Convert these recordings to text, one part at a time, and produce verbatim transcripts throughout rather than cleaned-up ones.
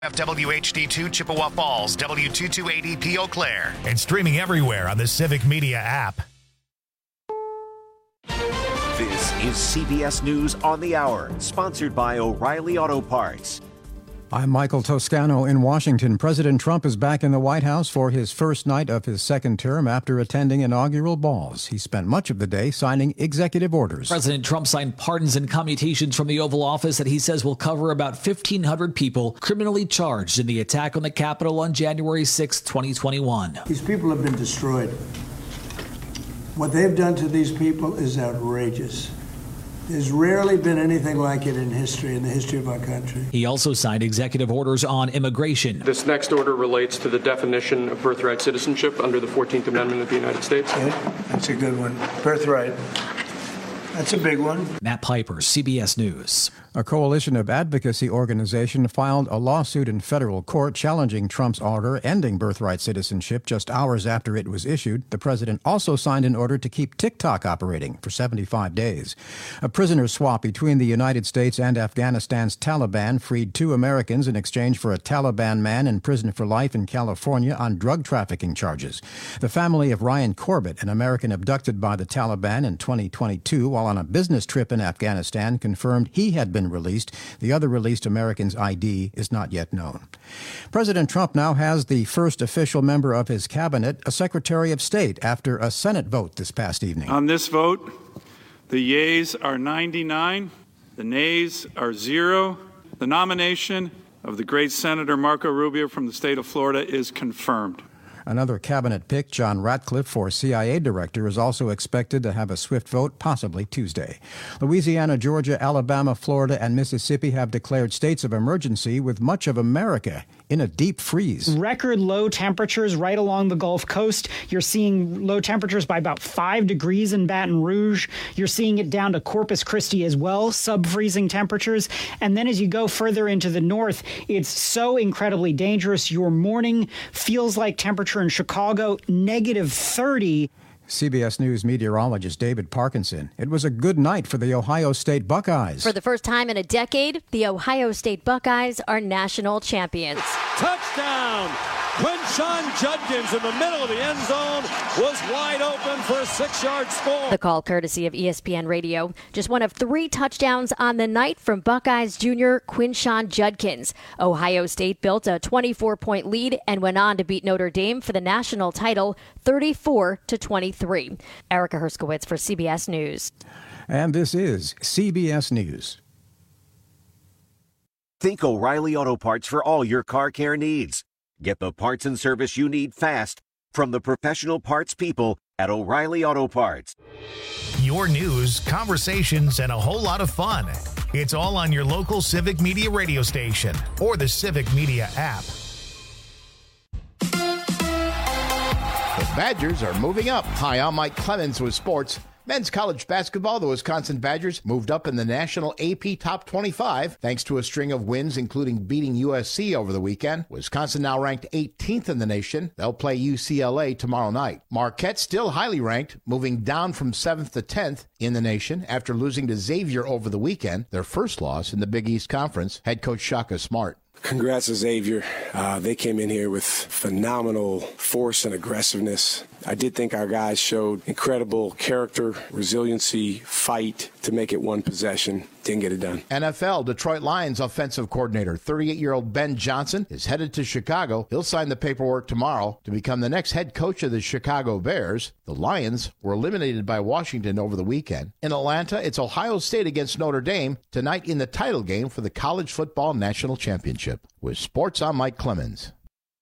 W H D two Chippewa Falls, W two two eight E P Eau Claire, and streaming everywhere on the Civic Media app. This is C B S News on the Hour, sponsored by O'Reilly Auto Parts. I'm Michael Toscano in Washington. President Trump is back in the White House for his first night of his second term after attending inaugural balls. He spent much of the day signing executive orders. President Trump signed pardons and commutations from the Oval Office that he says will cover about fifteen hundred people criminally charged in the attack on the Capitol on January sixth, twenty twenty-one. These people have been destroyed. What they've done to these people is outrageous. There's rarely been anything like it in history, in the history of our country. He also signed executive orders on immigration. This next order relates to the definition of birthright citizenship under the fourteenth Amendment of the United States. Yeah, that's a good one. Birthright. That's a big one. Matt Piper, C B S News. A coalition of advocacy organizations filed a lawsuit in federal court challenging Trump's order ending birthright citizenship just hours after it was issued. The president also signed an order to keep TikTok operating for seventy-five days. A prisoner swap between the United States and Afghanistan's Taliban freed two Americans in exchange for a Taliban man in prison for life in California on drug trafficking charges. The family of Ryan Corbett, an American abducted by the Taliban in twenty twenty-two while on a business trip in Afghanistan, confirmed he had been released. The other released American's I D is not yet known. President Trump now has the first official member of his cabinet, a Secretary of State, after a Senate vote this past evening. On this vote, the yeas are ninety-nine, the nays are zero. The nomination of the great Senator Marco Rubio from the state of Florida is confirmed. Another cabinet pick, John Ratcliffe, for C I A director, is also expected to have a swift vote, possibly Tuesday. Louisiana, Georgia, Alabama, Florida, and Mississippi have declared states of emergency, with much of America in a deep freeze. Record low temperatures right along the Gulf Coast. You're seeing low temperatures by about five degrees in Baton Rouge. You're seeing it down to Corpus Christi as well, sub-freezing temperatures. And then as you go further into the north, it's so incredibly dangerous. Your morning feels like temperature in Chicago, negative thirty. C B S News meteorologist David Parkinson. It was a good night for the Ohio State Buckeyes. For the first time in a decade, the Ohio State Buckeyes are national champions. Touchdown! Quinshon Judkins in the middle of the end zone was wide open for a six-yard score. The call courtesy of E S P N Radio. Just one of three touchdowns on the night from Buckeyes junior Quinshon Judkins. Ohio State built a twenty-four point lead and went on to beat Notre Dame for the national title thirty-four to twenty-three. Erica Herskowitz for C B S News. And this is C B S News. Think O'Reilly Auto Parts for all your car care needs. Get the parts and service you need fast from the professional parts people at O'Reilly Auto Parts. Your news, conversations, and a whole lot of fun. It's all on your local Civic Media radio station or the Civic Media app. The Badgers are moving up. Hi, I'm Mike Clemens with sports. Men's college basketball, the Wisconsin Badgers moved up in the national A P Top twenty-five thanks to a string of wins, including beating U S C over the weekend. Wisconsin now ranked eighteenth in the nation. They'll play U C L A tomorrow night. Marquette still highly ranked, moving down from seventh to tenth in the nation after losing to Xavier over the weekend, their first loss in the Big East Conference. Head coach Shaka Smart. Congrats to Xavier. Uh, they came in here with phenomenal force and aggressiveness. I did think our guys showed incredible character, resiliency, fight to make it one possession. Didn't get it done. N F L Detroit Lions offensive coordinator, thirty-eight-year-old Ben Johnson, is headed to Chicago. He'll sign the paperwork tomorrow to become the next head coach of the Chicago Bears. The Lions were eliminated by Washington over the weekend. In Atlanta, it's Ohio State against Notre Dame tonight in the title game for the College Football National Championship. With sports, I'm Mike Clemens.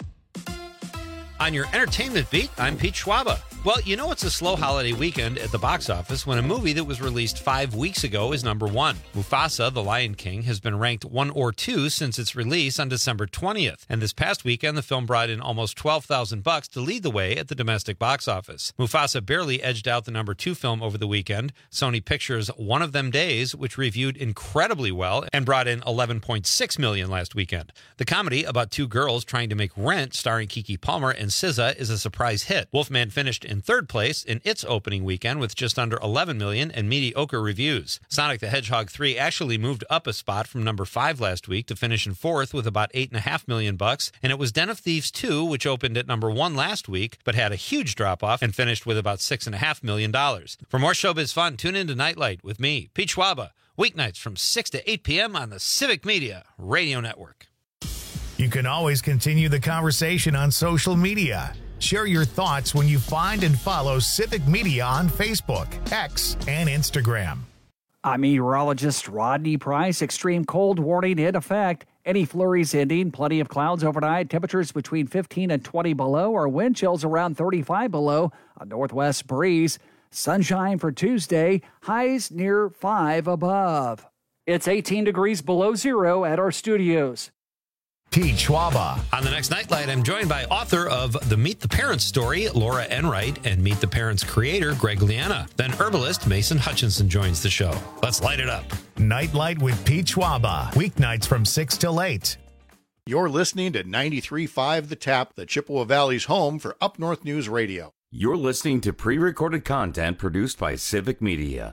On your entertainment beat, I'm Pete Schwaba. Well, you know it's a slow holiday weekend at the box office when a movie that was released five weeks ago is number one. Mufasa, The Lion King, has been ranked one or two since its release on December twentieth. And this past weekend, the film brought in almost twelve thousand bucks to lead the way at the domestic box office. Mufasa barely edged out the number two film over the weekend, Sony Pictures' One of Them Days, which reviewed incredibly well and brought in eleven point six million dollars last weekend. The comedy about two girls trying to make rent, starring Keke Palmer and S Z A, is a surprise hit. Wolfman finished in third place in its opening weekend with just under eleven million and mediocre reviews. Sonic the Hedgehog three actually moved up a spot from number five last week to finish in fourth with about eight and a half million bucks, and it was Den of Thieves two, which opened at number one last week, but had a huge drop-off and finished with about six and a half million dollars. For more showbiz fun, tune in to Nightlight with me, Pete Schwaba, weeknights from six to eight p.m. on the Civic Media Radio Network. You can always continue the conversation on social media. Share your thoughts when you find and follow Civic Media on Facebook, X, and Instagram. I'm meteorologist Rodney Price. Extreme cold warning in effect. Any flurries ending. Plenty of clouds overnight. Temperatures between fifteen and twenty below, or wind chills around thirty-five below. A northwest breeze. Sunshine for Tuesday. Highs near five above. It's eighteen degrees below zero at our studios. Pete Schwaba. On the next Nightlight, I'm joined by author of the Meet the Parents story, Laura Enright, and Meet the Parents creator, Greg Liana. Then herbalist Mason Hutchinson joins the show. Let's light it up. Nightlight with Pete Schwaba. Weeknights from six till eight. You're listening to ninety-three point five The Tap, the Chippewa Valley's home for Up North News Radio. You're listening to pre-recorded content produced by Civic Media.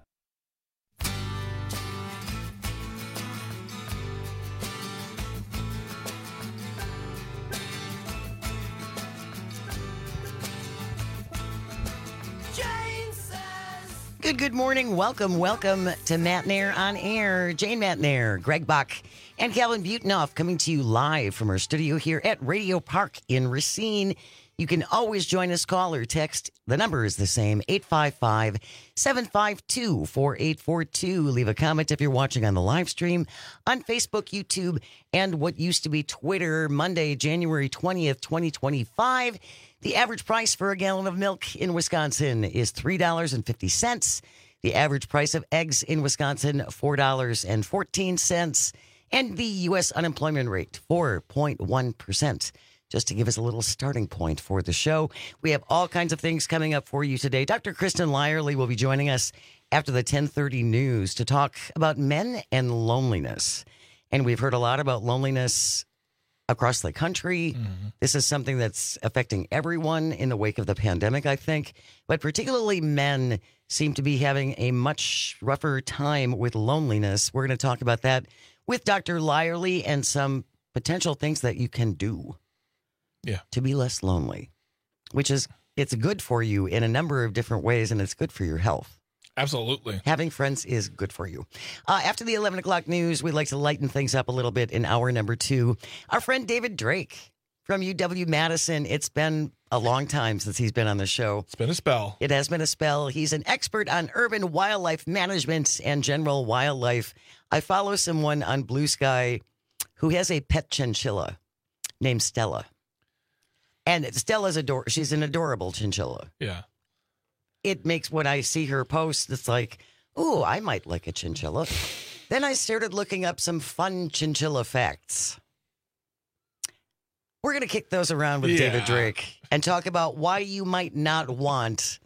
Good, good morning. Welcome, welcome to Matt Nair on Air. Jane Matt Nair, Greg Buck, and Calvin Butenoff coming to you live from our studio here at Radio Park in Racine. You can always join us, call or text. The number is the same, eight five five, seven five two, four eight four two. Leave a comment if you're watching on the live stream on Facebook, YouTube, and what used to be Twitter. Monday, January twentieth, twenty twenty-five. The average price for a gallon of milk in Wisconsin is three dollars and fifty cents. The average price of eggs in Wisconsin, four dollars and fourteen cents. And the U S unemployment rate, four point one percent. Just to give us a little starting point for the show. We have all kinds of things coming up for you today. Doctor Kristen Lyerly will be joining us after the ten thirty news to talk about men and loneliness. And we've heard a lot about loneliness across the country. Mm-hmm. This is something that's affecting everyone in the wake of the pandemic, I think. But particularly men seem to be having a much rougher time with loneliness. We're going to talk about that with Doctor Lyerly and some potential things that you can do yeah. to be less lonely, which is, it's good for you in a number of different ways, and it's good for your health. Absolutely. Having friends is good for you. Uh, after the eleven o'clock news, we'd like to lighten things up a little bit in hour number two. Our friend David Drake from U W-Madison. It's been a long time since he's been on the show. It's been a spell. It has been a spell. He's an expert on urban wildlife management and general wildlife. I follow someone on Blue Sky who has a pet chinchilla named Stella. And Stella's ador- she's an adorable chinchilla. Yeah. It makes, when I see her post, it's like, oh, I might like a chinchilla. Then I started looking up some fun chinchilla facts. We're going to kick those around with yeah. David Drake and talk about why you might not want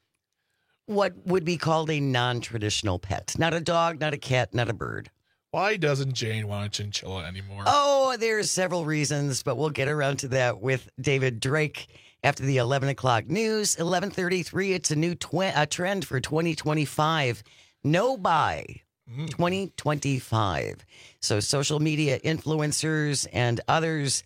what would be called a non-traditional pet. Not a dog, not a cat, not a bird. Why doesn't Jane want a chinchilla anymore? Oh, there's several reasons, but we'll get around to that with David Drake after the eleven o'clock news. eleven thirty-three, it's a new twi- a trend for twenty twenty-five. No buy mm. twenty twenty-five. So social media influencers and others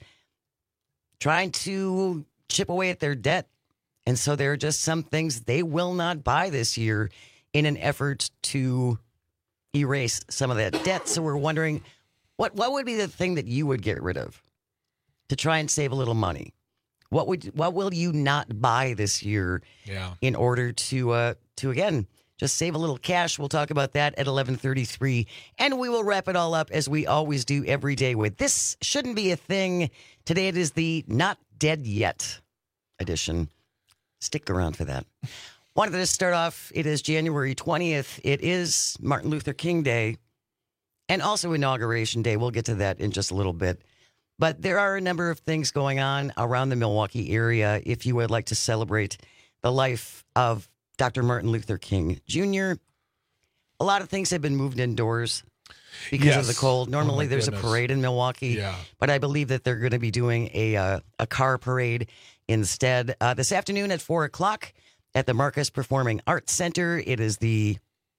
trying to chip away at their debt. And so there are just some things they will not buy this year in an effort to erase some of that debt. So we're wondering, what, what would be the thing that you would get rid of to try and save a little money? What would what will you not buy this year yeah. in order to uh, to again just save a little cash? We'll talk about that at eleven thirty-three, and we will wrap it all up as we always do every day with This Shouldn't Be a Thing. Today it is the Not Dead Yet edition. Stick around for that. Wanted to start off. It is January twentieth. It is Martin Luther King Day, and also Inauguration Day. We'll get to that in just a little bit. But there are a number of things going on around the Milwaukee area if you would like to celebrate the life of Doctor Martin Luther King Junior A lot of things have been moved indoors because yes. of the cold. Normally oh there's goodness. a parade in Milwaukee, yeah. but I believe that they're going to be doing a uh, a car parade instead. Uh, this afternoon at four o'clock, at the Marcus Performing Arts Center. It is the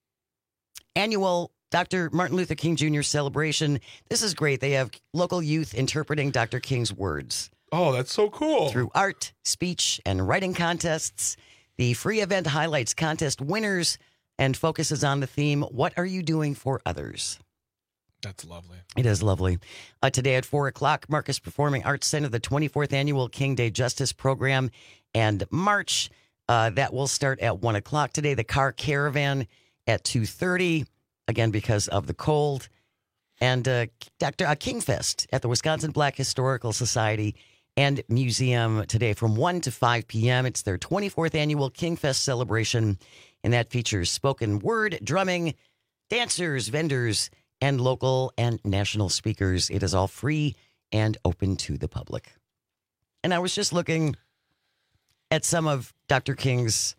annual Doctor Martin Luther King Junior celebration. This is great. They have local youth interpreting Doctor King's words. Oh, that's so cool. Through art, speech, and writing contests. The free event highlights contest winners and focuses on the theme, What Are You Doing for Others? That's lovely. It is lovely. Uh, today at four o'clock, Marcus Performing Arts Center, the twenty-fourth Annual King Day Justice Program and March. Uh, that will start at one o'clock today. The Car Caravan at two thirty, again because of the cold. And uh, Doctor Uh, Kingfest at the Wisconsin Black Historical Society and Museum today from one to five p.m. It's their twenty-fourth Annual Kingfest celebration, and that features spoken word, drumming, dancers, vendors, and local and national speakers. It is all free and open to the public. And I was just looking at some of Doctor King's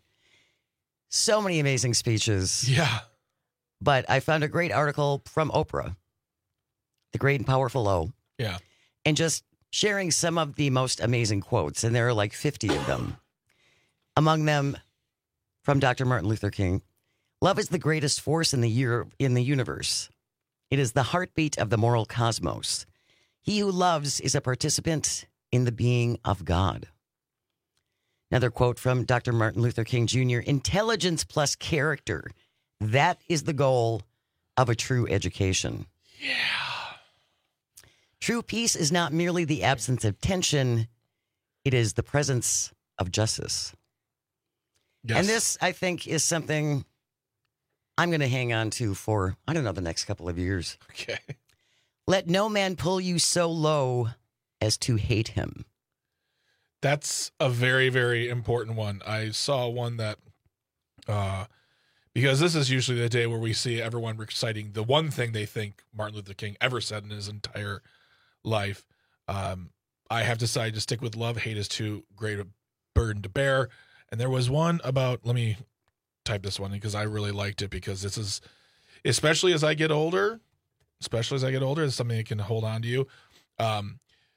so many amazing speeches. Yeah. But I found a great article from Oprah, The Great and Powerful O. Yeah. And just sharing some of the most amazing quotes. And there are like fifty of them. Among them, from Doctor Martin Luther King, love is the greatest force in the year in the universe. It is the heartbeat of the moral cosmos. He who loves is a participant in the being of God. Another quote from Doctor Martin Luther King Junior Intelligence plus character. That is the goal of a true education. Yeah. True peace is not merely the absence of tension. It is the presence of justice. Yes. And this, I think, is something I'm going to hang on to for, I don't know, the next couple of years. Okay. Let no man pull you so low as to hate him. That's a very, very important one. I saw one that, uh, because this is usually the day where we see everyone reciting the one thing they think Martin Luther King ever said in his entire life. Um, I have decided to stick with love. Hate is too great a burden to bear. And there was one about, let me type this one because I really liked it, because this is, especially as I get older, especially as I get older, it's something that can hold on to you. Um,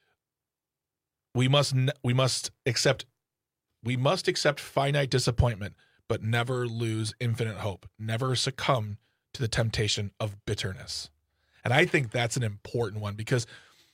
we must, we must accept, we must accept finite disappointment, but never lose infinite hope. Never succumb to the temptation of bitterness. And I think that's an important one, because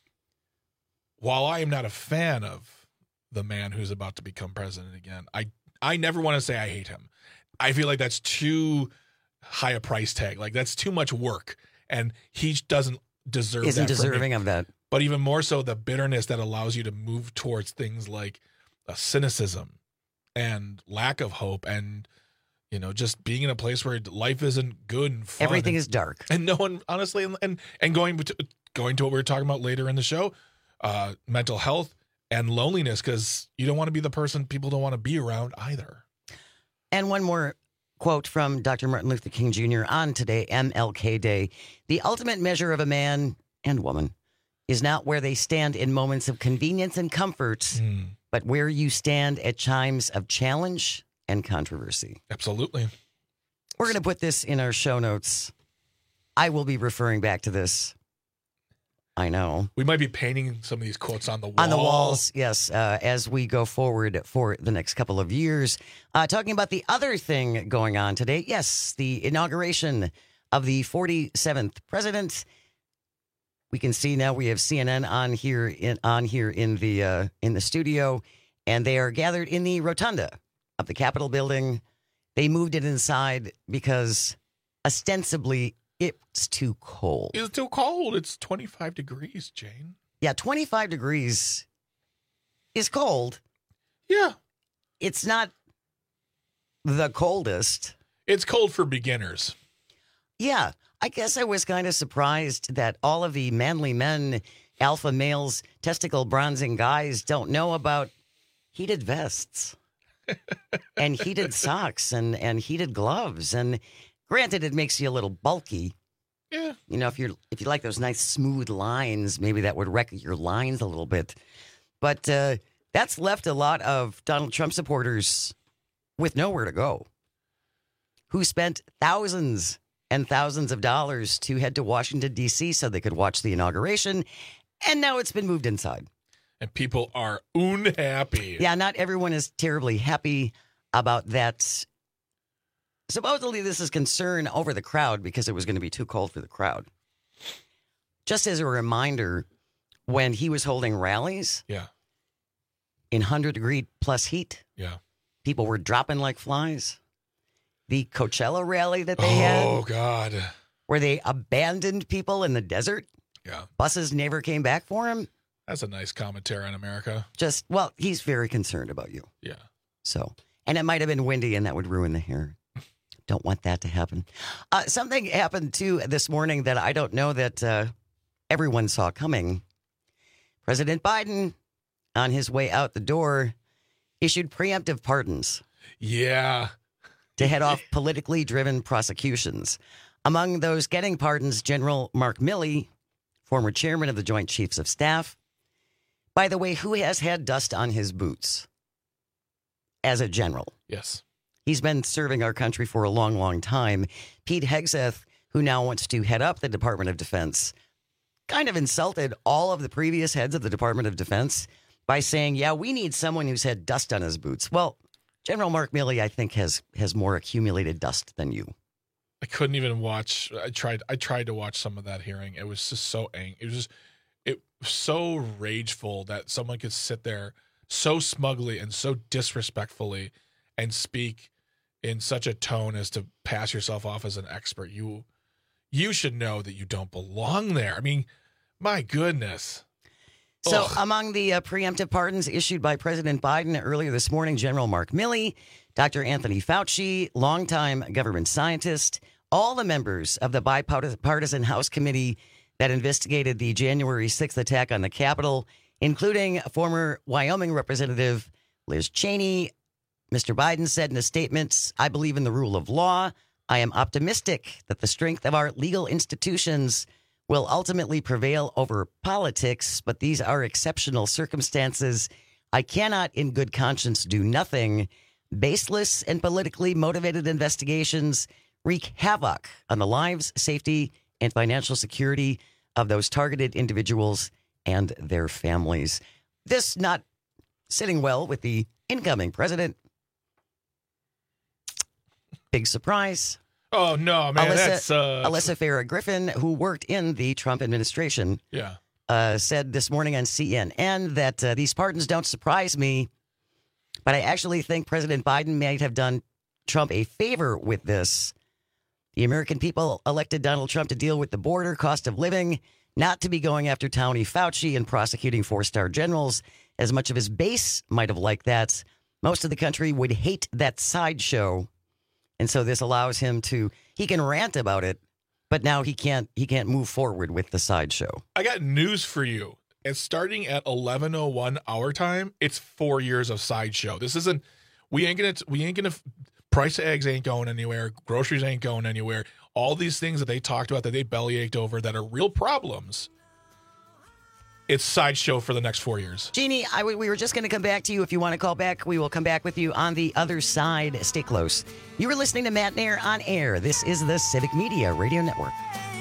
while I am not a fan of the man who's about to become president again, I, I never want to say I hate him. I feel like that's too high a price tag. Like, that's too much work. And he doesn't deserve Isn't that. Isn't deserving of that. But even more so, the bitterness that allows you to move towards things like a cynicism and lack of hope, and, you know, just being in a place where life isn't good and fun. Everything and, is dark. And no one, honestly, and and, and going, to, going to what we were talking about later in the show, uh, mental health and loneliness, because you don't want to be the person people don't want to be around either. And one more quote from Doctor Martin Luther King Junior on today, M L K Day. The ultimate measure of a man and woman is not where they stand in moments of convenience and comfort, mm. but where you stand at times of challenge and controversy. Absolutely. We're going to put this in our show notes. I will be referring back to this. I know. We might be painting some of these quotes on the wall. On the walls, yes, uh, as we go forward for the next couple of years. Uh, talking about the other thing going on today, yes, the inauguration of the forty-seventh president. We can see now we have C N N on here in on here in the uh, in the studio, and they are gathered in the rotunda of the Capitol building. They moved it inside because ostensibly it's too cold. It's too cold. It's twenty-five degrees, Jane. Yeah, twenty-five degrees is cold. Yeah. It's not the coldest. It's cold for beginners. Yeah. I guess I was kind of surprised that all of the manly men, alpha males, testicle bronzing guys don't know about heated vests and heated socks and, and heated gloves. And granted, it makes you a little bulky. Yeah. You know, if you're if you like those nice smooth lines, maybe that would wreck your lines a little bit. But uh, that's left a lot of Donald Trump supporters with nowhere to go, who spent thousands and thousands of dollars to head to Washington, D C so they could watch the inauguration. And now it's been moved inside. And people are unhappy. Yeah, not everyone is terribly happy about that. Supposedly, this is concern over the crowd because it was going to be too cold for the crowd. Just as a reminder, when he was holding rallies yeah, in one hundred degree plus heat, yeah, people were dropping like flies. The Coachella rally that they had. Oh, God. Where they abandoned people in the desert. Yeah. Buses never came back for him. That's a nice commentary on America. Just, well, he's very concerned about you. Yeah. So, and it might have been windy and that would ruin the hair. Don't want that to happen. Uh, something happened, too, this morning that I don't know that uh, everyone saw coming. President Biden, on his way out the door, issued preemptive pardons. Yeah. To head off politically driven prosecutions. Among those getting pardons, General Mark Milley, former chairman of the Joint Chiefs of Staff. By the way, who has had dust on his boots as a general? Yes. He's been serving our country for a long, long time. Pete Hegseth, who now wants to head up the Department of Defense, kind of insulted all of the previous heads of the Department of Defense by saying, yeah, we need someone who's had dust on his boots. Well, General Mark Milley, I think, has has more accumulated dust than you. I couldn't even watch. I tried. I tried to watch some of that hearing. It was just so angry. It was just it was so rageful that someone could sit there so smugly and so disrespectfully and speak in such a tone as to pass yourself off as an expert. You you should know that you don't belong there. I mean, my goodness. So Ugh. among the uh, preemptive pardons issued by President Biden earlier this morning, General Mark Milley, Doctor Anthony Fauci, longtime government scientist, all the members of the bipartisan House committee that investigated the January sixth attack on the Capitol, including former Wyoming Representative Liz Cheney. Mister Biden said in a statement, I believe in the rule of law. I am optimistic that the strength of our legal institutions will ultimately prevail over politics, but these are exceptional circumstances. I cannot in good conscience do nothing. Baseless and politically motivated investigations wreak havoc on the lives, safety, and financial security of those targeted individuals and their families. This not sitting well with the incoming president. Big surprise. Oh, no, man. Alyssa, that's uh, Alyssa Farah Griffin, who worked in the Trump administration, yeah, uh, said this morning on C N N that uh, these pardons don't surprise me, but I actually think President Biden might have done Trump a favor with this. The American people elected Donald Trump to deal with the border, cost of living, not to be going after Tony Fauci and prosecuting four-star generals. As much of his base might have liked that, most of the country would hate that sideshow. And so this allows him to, he can rant about it, but now he can't, he can't move forward with the sideshow. I got news for you. And starting at eleven oh one our time, it's four years of sideshow. This isn't, we ain't gonna, we ain't gonna, price of eggs ain't going anywhere. Groceries ain't going anywhere. All these things that they talked about that they bellyached over that are real problems. It's sideshow for the next four years. Jeannie, I w- we were just going to come back to you. If you want to call back, we will come back with you on the other side. Stay close. You were listening to Matt Nair on air. This is the Civic Media Radio Network.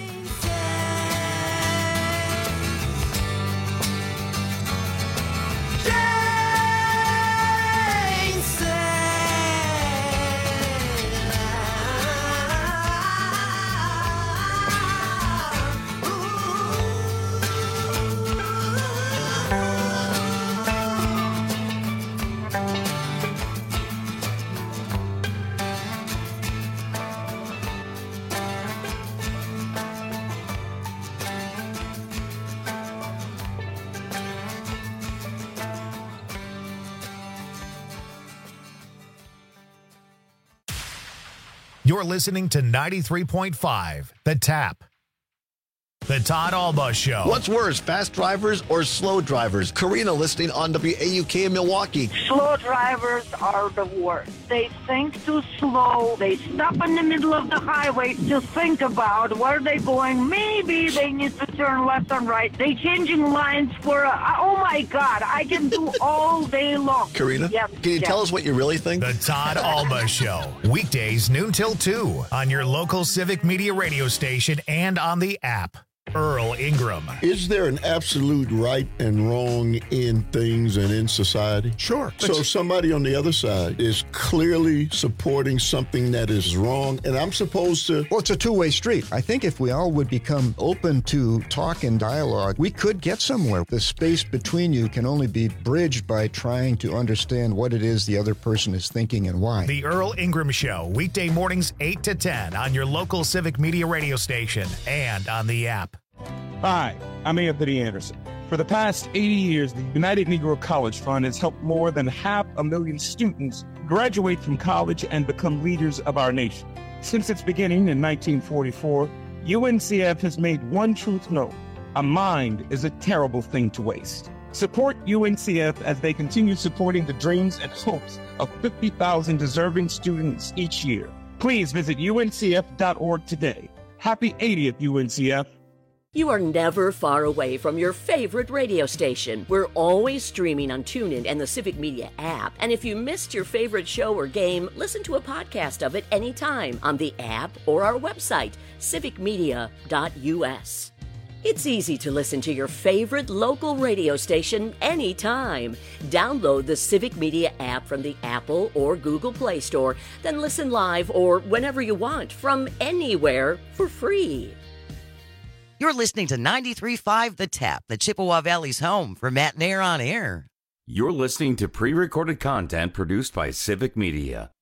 You're listening to ninety-three point five, The Tap. The Todd Alba Show. What's worse, fast drivers or slow drivers? Karina listening on W A U K in Milwaukee. Slow drivers are the worst. They think too slow. They stop in the middle of the highway to think about where they're going. Maybe they need to turn left and right. They changing lines for, a, oh my God, I can do all day long. Karina, yep, can you yep. tell us what you really think? The Todd Alba Show. Weekdays noon till two on your local Civic Media radio station and on the app. Earl Ingram. Is there an absolute right and wrong in things and in society? Sure. So if somebody on the other side is clearly supporting something that is wrong, and I'm supposed to... Well, it's a two-way street. I think if we all would become open to talk and dialogue, we could get somewhere. The space between you can only be bridged by trying to understand what it is the other person is thinking and why. The Earl Ingram Show, weekday mornings eight to ten on your local Civic Media radio station and on the app. Hi, I'm Anthony Anderson. For the past eighty years, the United Negro College Fund has helped more than half a million students graduate from college and become leaders of our nation. Since its beginning in nineteen forty-four, U N C F has made one truth known: a mind is a terrible thing to waste. Support U N C F as they continue supporting the dreams and hopes of fifty thousand deserving students each year. Please visit U N C F dot org today. Happy eightieth, U N C F. You are never far away from your favorite radio station. We're always streaming on TuneIn and the Civic Media app. And if you missed your favorite show or game, listen to a podcast of it anytime on the app or our website, civic media dot u s. It's easy to listen to your favorite local radio station anytime. Download the Civic Media app from the Apple or Google Play Store, then listen live or whenever you want from anywhere for free. You're listening to ninety-three point five The Tap, the Chippewa Valley's home for Matt Nair on Air. You're listening to pre-recorded content produced by Civic Media.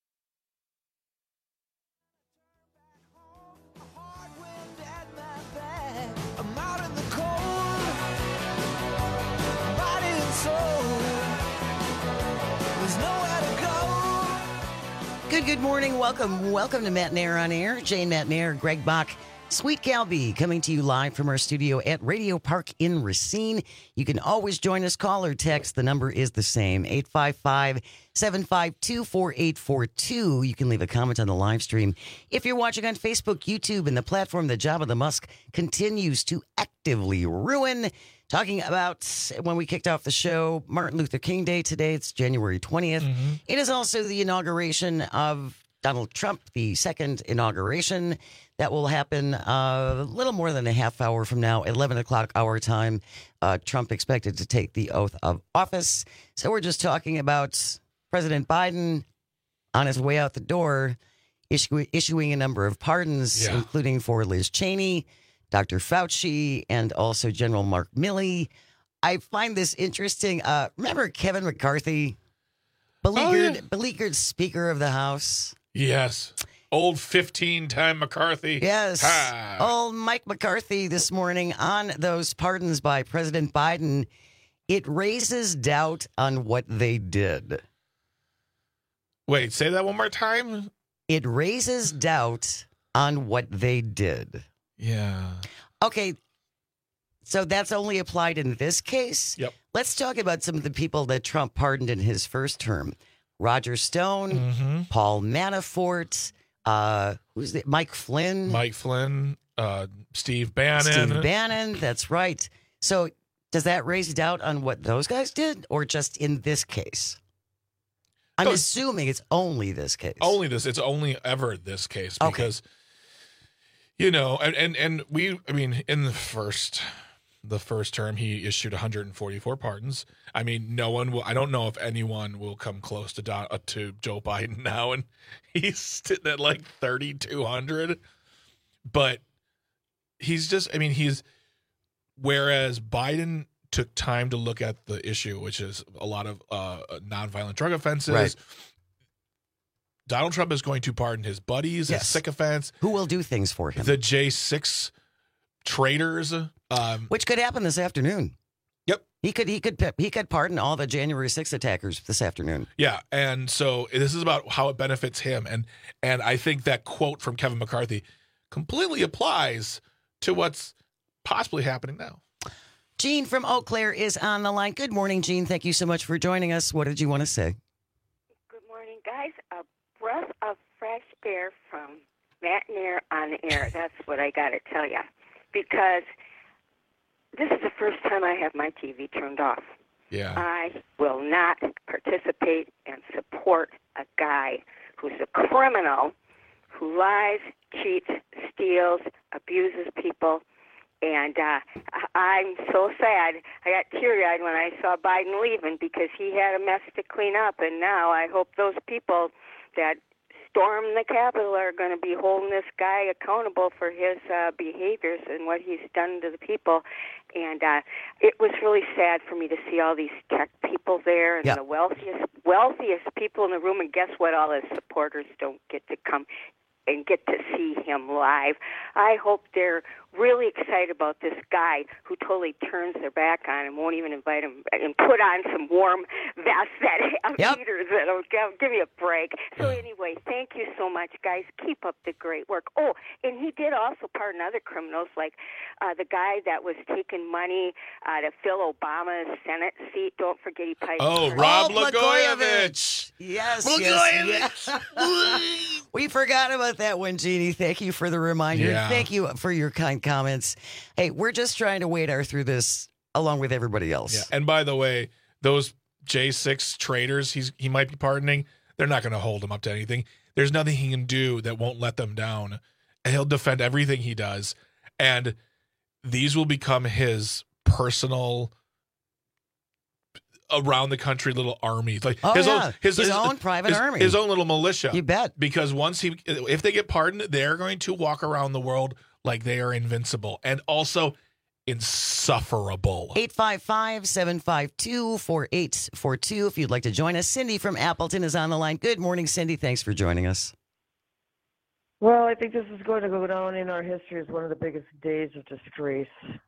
Good, good morning. Welcome. Welcome to Matt Nair on Air. Jane Matt Nair, Greg Bach, Sweet Calby coming to you live from our studio at Radio Park in Racine. You can always join us, call or text. The number is the same, eight five five, seven five two, four eight four two. You can leave a comment on the live stream. If you're watching on Facebook, YouTube, and the platform that Jabba the Musk continues to actively ruin, talking about when we kicked off the show, Martin Luther King Day today. It's January twentieth. Mm-hmm. It is also the inauguration of Donald Trump, the second inauguration. That will happen uh, a little more than a half hour from now, eleven o'clock our time. Uh, Trump expected to take the oath of office. So we're just talking about President Biden on his way out the door, issue, issuing a number of pardons, yeah. including for Liz Cheney, Doctor Fauci, and also General Mark Milley. I find this interesting. Uh, remember Kevin McCarthy, beleaguered, oh, yeah. beleaguered Speaker of the House? Yes. Old fifteen-time McCarthy. Yes. Ha. Old Mike McCarthy this morning on those pardons by President Biden. It raises doubt on what they did. Wait, say that one more time? It raises doubt on what they did. Yeah. Okay. So that's only applied in this case. Yep. Let's talk about some of the people that Trump pardoned in his first term. Roger Stone, mm-hmm. Paul Manafort, uh, who's the, Mike Flynn. Mike Flynn, uh, Steve Bannon. Steve Bannon, that's right. So does that raise doubt on what those guys did or just in this case? I'm no, assuming it's only this case. Only this. It's only ever this case because, okay. you know, and, and, and we, I mean, in the first... The first term, he issued one hundred forty-four pardons. I mean, no one will. I don't know if anyone will come close to Don, uh, to Joe Biden now, and he's sitting at like thirty-two hundred. But he's just. I mean, he's. Whereas Biden took time to look at the issue, which is a lot of uh, nonviolent drug offenses. Right. Donald Trump is going to pardon his buddies, yes. his sycophants, who will do things for him. The J six traitors. Um, Which could happen this afternoon. Yep. He could he could he could pardon all the January sixth attackers this afternoon. Yeah, and so this is about how it benefits him, and and I think that quote from Kevin McCarthy completely applies to what's possibly happening now. Gene from Eau Claire is on the line. Good morning, Gene. Thank you so much for joining us. What did you want to say? Good morning, guys. A breath of fresh air from Matt Nair on air. That's what I got to tell you. Because this is the first time I have my T V turned off. Yeah. I will not participate and support a guy who's a criminal, who lies, cheats, steals, abuses people, And uh, I'm so sad. I got teary-eyed when I saw Biden leaving because he had a mess to clean up. And now I hope those people that stormed the Capitol are going to be holding this guy accountable for his uh, behaviors and what he's done to the people. And uh, it was really sad for me to see all these tech people there and yep. the wealthiest, wealthiest people in the room. And guess what? All his supporters don't get to come and get to see him live. I hope they're really excited about this guy who totally turns their back on him, won't even invite him, and put on some warm vests that have yep. heaters that'll give, give me a break. So anyway, thank you so much, guys. Keep up the great work. Oh, and he did also pardon other criminals, like uh, the guy that was taking money uh, to fill Obama's Senate seat. Don't forget he pardoned. Oh, her. Rob Oh, Blagojevich. Yes, Blagojevich. yes, yes. We forgot about that one, Jeannie. Thank you for the reminder. Yeah. Thank you for your kind comments. Hey, we're just trying to wade our through this along with everybody else. Yeah. And by the way, those J six traitors he's he might be pardoning, they're not going to hold him up to anything. There's nothing he can do that won't let them down. And he'll defend everything he does. And these will become his personal around the country little army, like oh, his yeah. own his, his, his own private his, army, his own little militia. You bet. Because once he, if they get pardoned, they're going to walk around the world like they are invincible and also insufferable. eight five five, seven five two, four eight four two. If you'd like to join us, Cindy from Appleton is on the line. Good morning, Cindy. Thanks for joining us. Well, I think this is going to go down in our history as one of the biggest days of disgrace.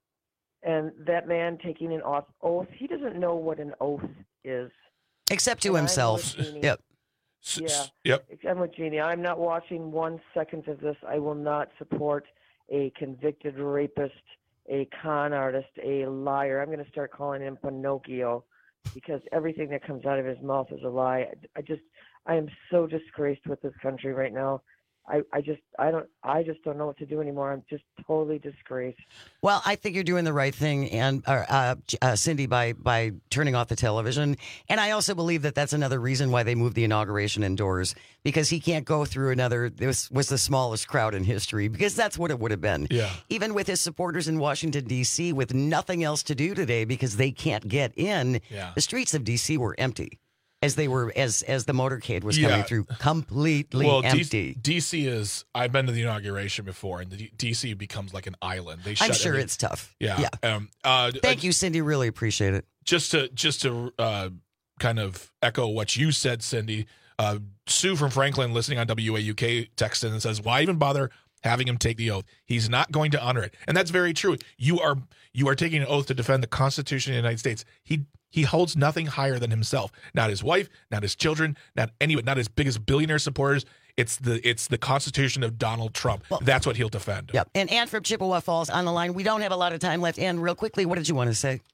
And that man taking an oath, he doesn't know what an oath is. Except to and himself. Yep. Yeah. Yep. I'm with Jeannie. I'm not watching one second of this. I will not support a convicted rapist, a con artist, a liar. I'm going to start calling him Pinocchio because everything that comes out of his mouth is a lie. I just, I am so disgraced with this country right now. I, I just I don't I just don't know what to do anymore. I'm just totally disgraced. Well, I think you're doing the right thing, and uh, uh, uh, Cindy, by by turning off the television. And I also believe that that's another reason why they moved the inauguration indoors, because he can't go through another. This was the smallest crowd in history, because that's what it would have been. Yeah. Even with his supporters in Washington D C with nothing else to do today because they can't get in. Yeah. The streets of D C were empty. As they were, as as the motorcade was coming Yeah. through, completely well, empty. D- D C is. I've been to the inauguration before, and the D- DC becomes like an island. They shut I'm sure every- it's tough. Yeah. Yeah. Um, uh, Thank you, Cindy. Really appreciate it. Just to just to uh, kind of echo what you said, Cindy. Uh, Sue from Franklin, listening on W A U K, texted and says, "Why even bother having him take the oath? He's not going to honor it." And that's very true. You are you are taking an oath to defend the Constitution of the United States. He he holds nothing higher than himself. Not his wife, not his children, not anyone, not his biggest billionaire supporters. It's the it's the Constitution of Donald Trump. Well, that's what he'll defend. Yep. And Ann from Chippewa Falls on the line. We don't have a lot of time left. Ann, real quickly, what did you want to say?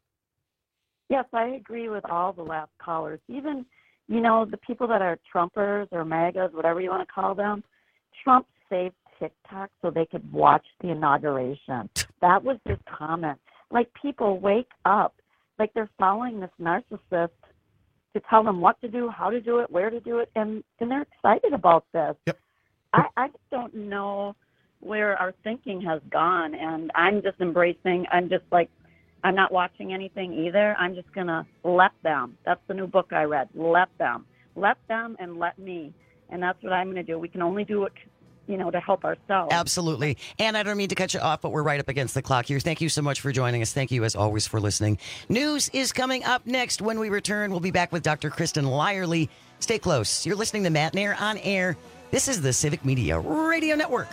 Yes, I agree with all the last callers. Even, you know, the people that are Trumpers or MAGAs, whatever you want to call them, Trump saved TikTok so they could watch the inauguration. That was his comment. Like, people wake up. Like, they're following this narcissist to tell them what to do, how to do it, where to do it, and, and they're excited about this. Yep. I, I just don't know where our thinking has gone, and I'm just embracing, I'm just like, I'm not watching anything either. I'm just going to let them. That's the new book I read. Let them. Let them and let me. And that's what I'm going to do. We can only do it, you know, to help ourselves. Absolutely. And I don't mean to cut you off, but we're right up against the clock here. Thank you so much for joining us. Thank you, as always, for listening. News is coming up next. When we return, we'll be back with Doctor Kristen Lyerly. Stay close. You're listening to Matt Nair on Air. This is the Civic Media Radio Network.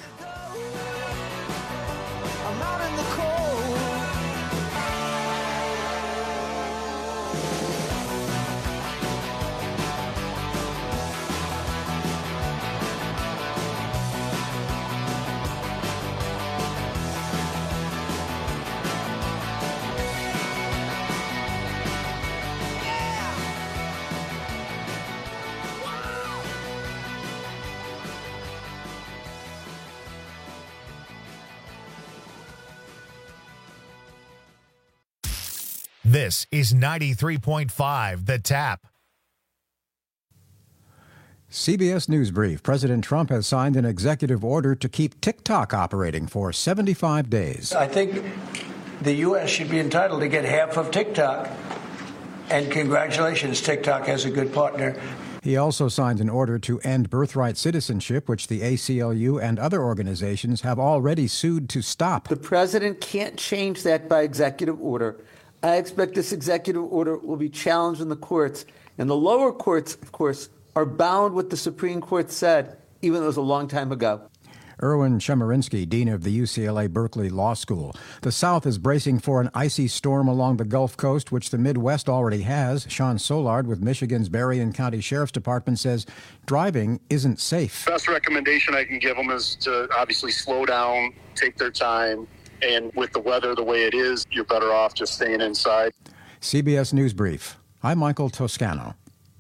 This is ninety-three point five The Tap. C B S News Brief. President Trump has signed an executive order to keep TikTok operating for seventy-five days. I think the U S should be entitled to get half of TikTok. And congratulations, TikTok has a good partner. He also signed an order to end birthright citizenship, which the A C L U and other organizations have already sued to stop. The president can't change that by executive order. I expect this executive order will be challenged in the courts. And the lower courts, of course, are bound what the Supreme Court said, even though it was a long time ago. Erwin Chemerinsky, dean of the U C L A Berkeley Law School. The South is bracing for an icy storm along the Gulf Coast, which the Midwest already has. Sean Solard with Michigan's Berrien County Sheriff's Department says driving isn't safe. Best recommendation I can give them is to obviously slow down, take their time, and with the weather the way it is, you're better off just staying inside. C B S News Brief. I'm Michael Toscano.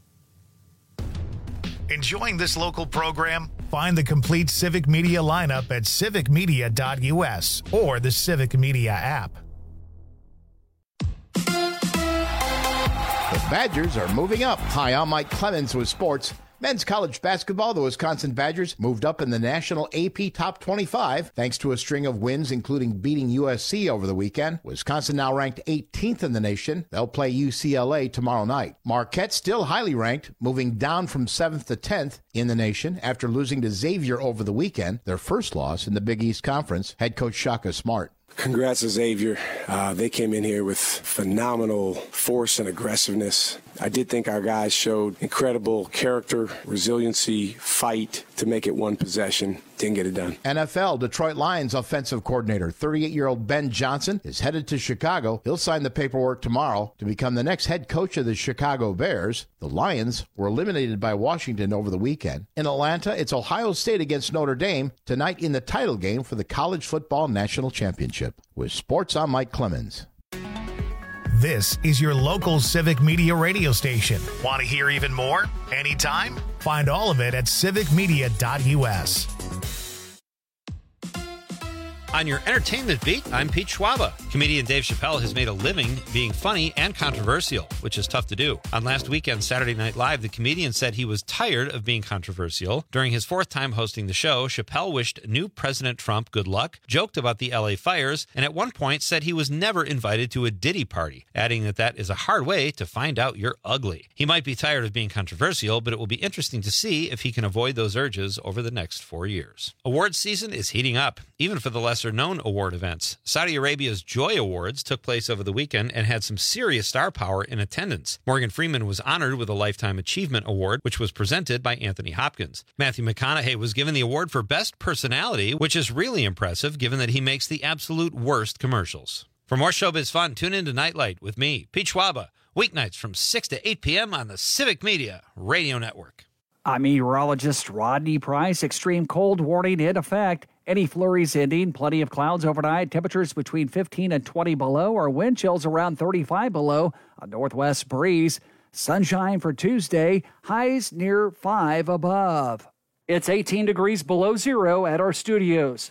Enjoying this local program? Find the complete Civic Media lineup at civic media dot U S or the Civic Media app. The Badgers are moving up. Hi, I'm Mike Clemens with sports. Men's college basketball, the Wisconsin Badgers moved up in the national A P Top twenty-five thanks to a string of wins, including beating U S C over the weekend. Wisconsin now ranked eighteenth in the nation. They'll play U C L A tomorrow night. Marquette still highly ranked, moving down from seventh to tenth in the nation after losing to Xavier over the weekend, their first loss in the Big East Conference. Head coach Shaka Smart. Congrats to Xavier. Uh, they came in here with phenomenal force and aggressiveness. I did think our guys showed incredible character, resiliency, fight to make it one possession. Didn't get it done. N F L Detroit Lions offensive coordinator, thirty-eight-year-old Ben Johnson, is headed to Chicago. He'll sign the paperwork tomorrow to become the next head coach of the Chicago Bears. The Lions were eliminated by Washington over the weekend. In Atlanta, it's Ohio State against Notre Dame tonight in the title game for the College Football National Championship. With sports, I'm Mike Clemens. This is your local Civic Media radio station. Want to hear even more? Anytime? Find all of it at civic media dot U S. On your entertainment beat, I'm Pete Schwaba. Comedian Dave Chappelle has made a living being funny and controversial, which is tough to do. On last weekend's Saturday Night Live, the comedian said he was tired of being controversial. During his fourth time hosting the show, Chappelle wished new President Trump good luck, joked about the L A fires, and at one point said he was never invited to a Diddy party, adding that that is a hard way to find out you're ugly. He might be tired of being controversial, but it will be interesting to see if he can avoid those urges over the next four years. Awards season is heating up, even for the lesser-known award events. Saudi Arabia's Joy Awards took place over the weekend and had some serious star power in attendance. Morgan Freeman was honored with a Lifetime Achievement Award, which was presented by Anthony Hopkins. Matthew McConaughey was given the award for Best Personality, which is really impressive given that he makes the absolute worst commercials. For more showbiz fun, tune in to Nightlight with me, Pete Schwaba, weeknights from six to eight p.m. on the Civic Media Radio Network. I'm meteorologist Rodney Price. Extreme cold warning in effect. Any flurries ending. Plenty of clouds overnight. Temperatures between fifteen and twenty below, or wind chills around thirty-five below. A northwest breeze. Sunshine for Tuesday. Highs near five above. It's eighteen degrees below zero at our studios.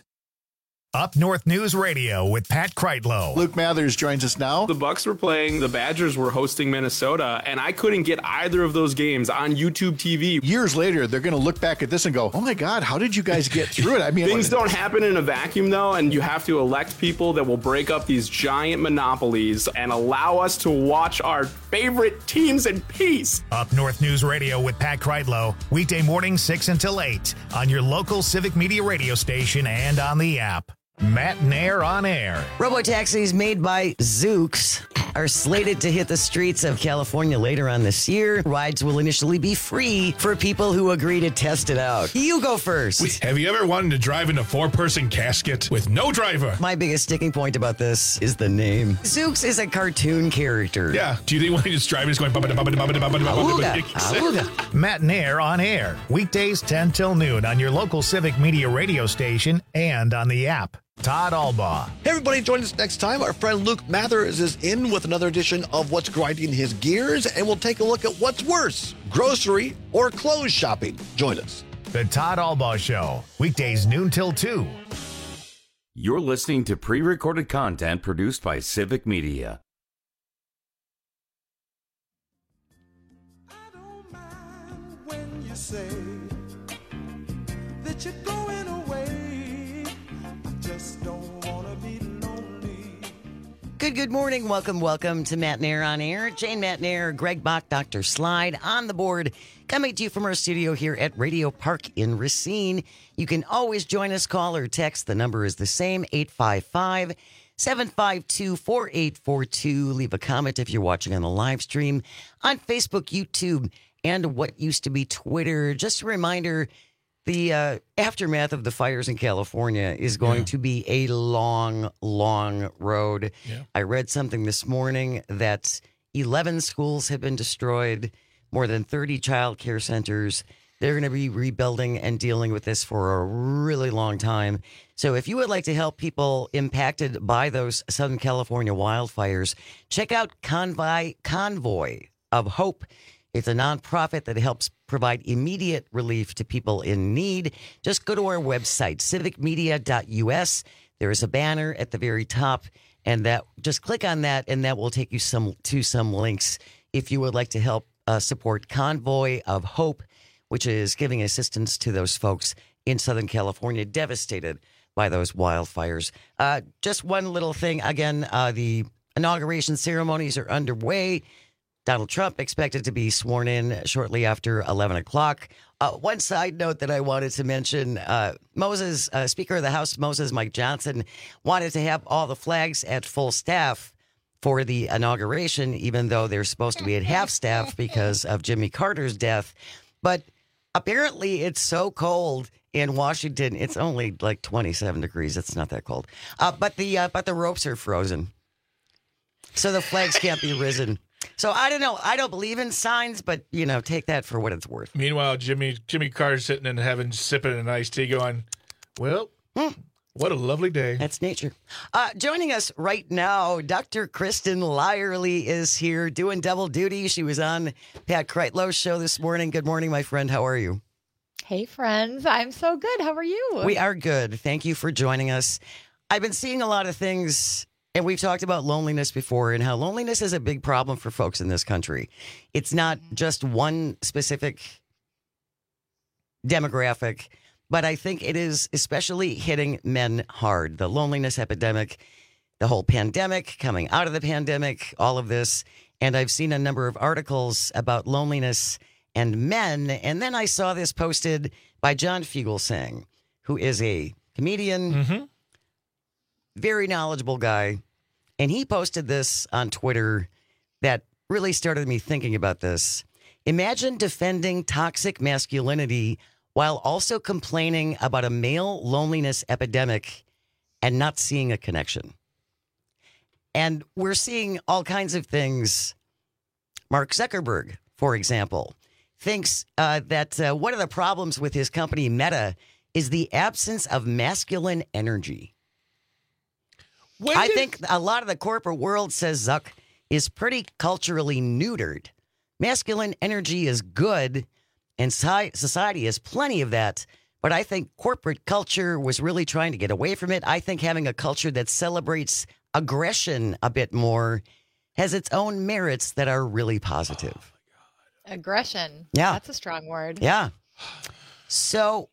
Up North News Radio with Pat Kreitlow. Luke Mathers joins us now. The Bucks were playing, the Badgers were hosting Minnesota, and I couldn't get either of those games on YouTube T V. Years later, they're going to look back at this and go, oh my God, how did you guys get through it? I mean, things don't happen in a vacuum, though, and you have to elect people that will break up these giant monopolies and allow us to watch our favorite teams in peace. Up North News Radio with Pat Kreitlow, weekday morning six until eight on your local Civic Media radio station and on the app. Matt Nair on air. Robotaxis made by Zoox are slated to hit the streets of California later on this year. Rides will initially be free for people who agree to test it out. You go first. Wait, have you ever wanted to drive in a four-person casket with no driver? My biggest sticking point about this is the name. Zoox is a cartoon character. Yeah. Do you think when he's driving, he's going... Awooga. Awooga. Matt Nair on air. Weekdays ten till noon on your local Civic Media radio station and on the app. Todd Albaugh. Hey, everybody, join us next time. Our friend Luke Mathers is in with another edition of What's Grinding His Gears, and we'll take a look at what's worse, grocery or clothes shopping. Join us. The Todd Albaugh Show, weekdays noon till two. You're listening to pre-recorded content produced by Civic Media. I don't mind when you say that you're going away. I just don't want to be lonely. Good, good morning. Welcome, welcome to Matt Nair on Air. Jane Matt Nair, Greg Bach, Doctor Slide on the board. Coming to you from our studio here at Radio Park in Racine. You can always join us, call or text. The number is the same, eight five five, seven five two, four eight four two. Leave a comment if you're watching on the live stream on Facebook, YouTube, and what used to be Twitter. Just a reminder, the uh, aftermath of the fires in California is going yeah. to be a long, long road. Yeah. I read something this morning that eleven schools have been destroyed, more than thirty child care centers. They're going to be rebuilding and dealing with this for a really long time. So if you would like to help people impacted by those Southern California wildfires, check out Convoy, Convoy of Hope. It's a nonprofit that helps provide immediate relief to people in need. Just go to our website, civic media dot u s. There is a banner at the very top, and that just click on that, and that will take you some to some links if you would like to help uh, support Convoy of Hope, which is giving assistance to those folks in Southern California devastated by those wildfires. Uh, just one little thing. Again, uh, the inauguration ceremonies are underway. Donald Trump expected to be sworn in shortly after eleven o'clock. Uh, one side note that I wanted to mention, uh, Moses, uh, Speaker of the House, Moses Mike Johnson, wanted to have all the flags at full staff for the inauguration, even though they're supposed to be at half staff because of Jimmy Carter's death. But apparently it's so cold in Washington. It's only like twenty-seven degrees. It's not that cold. Uh, but the uh, but the ropes are frozen, so the flags can't be risen. So I don't know. I don't believe in signs, but, you know, take that for what it's worth. Meanwhile, Jimmy Jimmy Carter's sitting in heaven, sipping an iced tea, going, well, hmm. what a lovely day. That's nature. Uh, joining us right now, Doctor Kristen Lyerly is here doing double duty. She was on Pat Kreitlow's show this morning. Good morning, my friend. How are you? Hey, friends. I'm so good. How are you? We are good. Thank you for joining us. I've been seeing a lot of things, and we've talked about loneliness before and how loneliness is a big problem for folks in this country. It's not just one specific demographic, but I think it is especially hitting men hard. The loneliness epidemic, the whole pandemic, coming out of the pandemic, all of this. And I've seen a number of articles about loneliness and men. And then I saw this posted by John Fugelsang, who is a comedian, mm-hmm. very knowledgeable guy. And he posted this on Twitter that really started me thinking about this. Imagine defending toxic masculinity while also complaining about a male loneliness epidemic and not seeing a connection. And we're seeing all kinds of things. Mark Zuckerberg, for example, thinks uh, that uh, one of the problems with his company Meta is the absence of masculine energy. When I did... think a lot of the corporate world, says Zuck, is pretty culturally neutered. Masculine energy is good, and society has plenty of that. But I think corporate culture was really trying to get away from it. I think having a culture that celebrates aggression a bit more has its own merits that are really positive. Oh, aggression. Yeah. That's a strong word. Yeah. So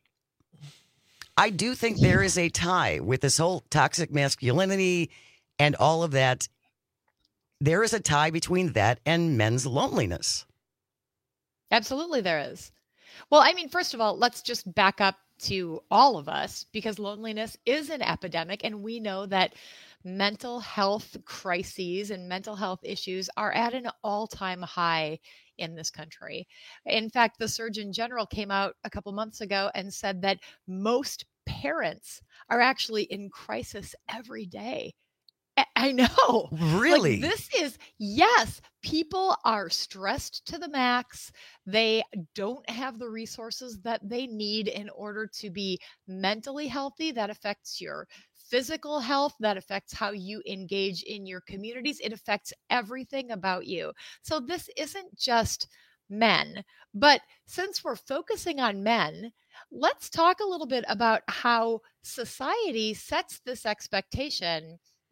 I do think there is a tie with this whole toxic masculinity and all of that. There is a tie between that and men's loneliness. Absolutely there is. Well, I mean, first of all, let's just back up to all of us, because loneliness is an epidemic, and we know that mental health crises and mental health issues are at an all-time high in this country. In fact, the Surgeon General came out a couple months ago and said that most parents are actually in crisis every day. I know. Really? Like, this is, yes, people are stressed to the max. They don't have the resources that they need in order to be mentally healthy. That affects your physical health. That affects how you engage in your communities. It affects everything about you. So this isn't just men. But since we're focusing on men, let's talk a little bit about how society sets this expectation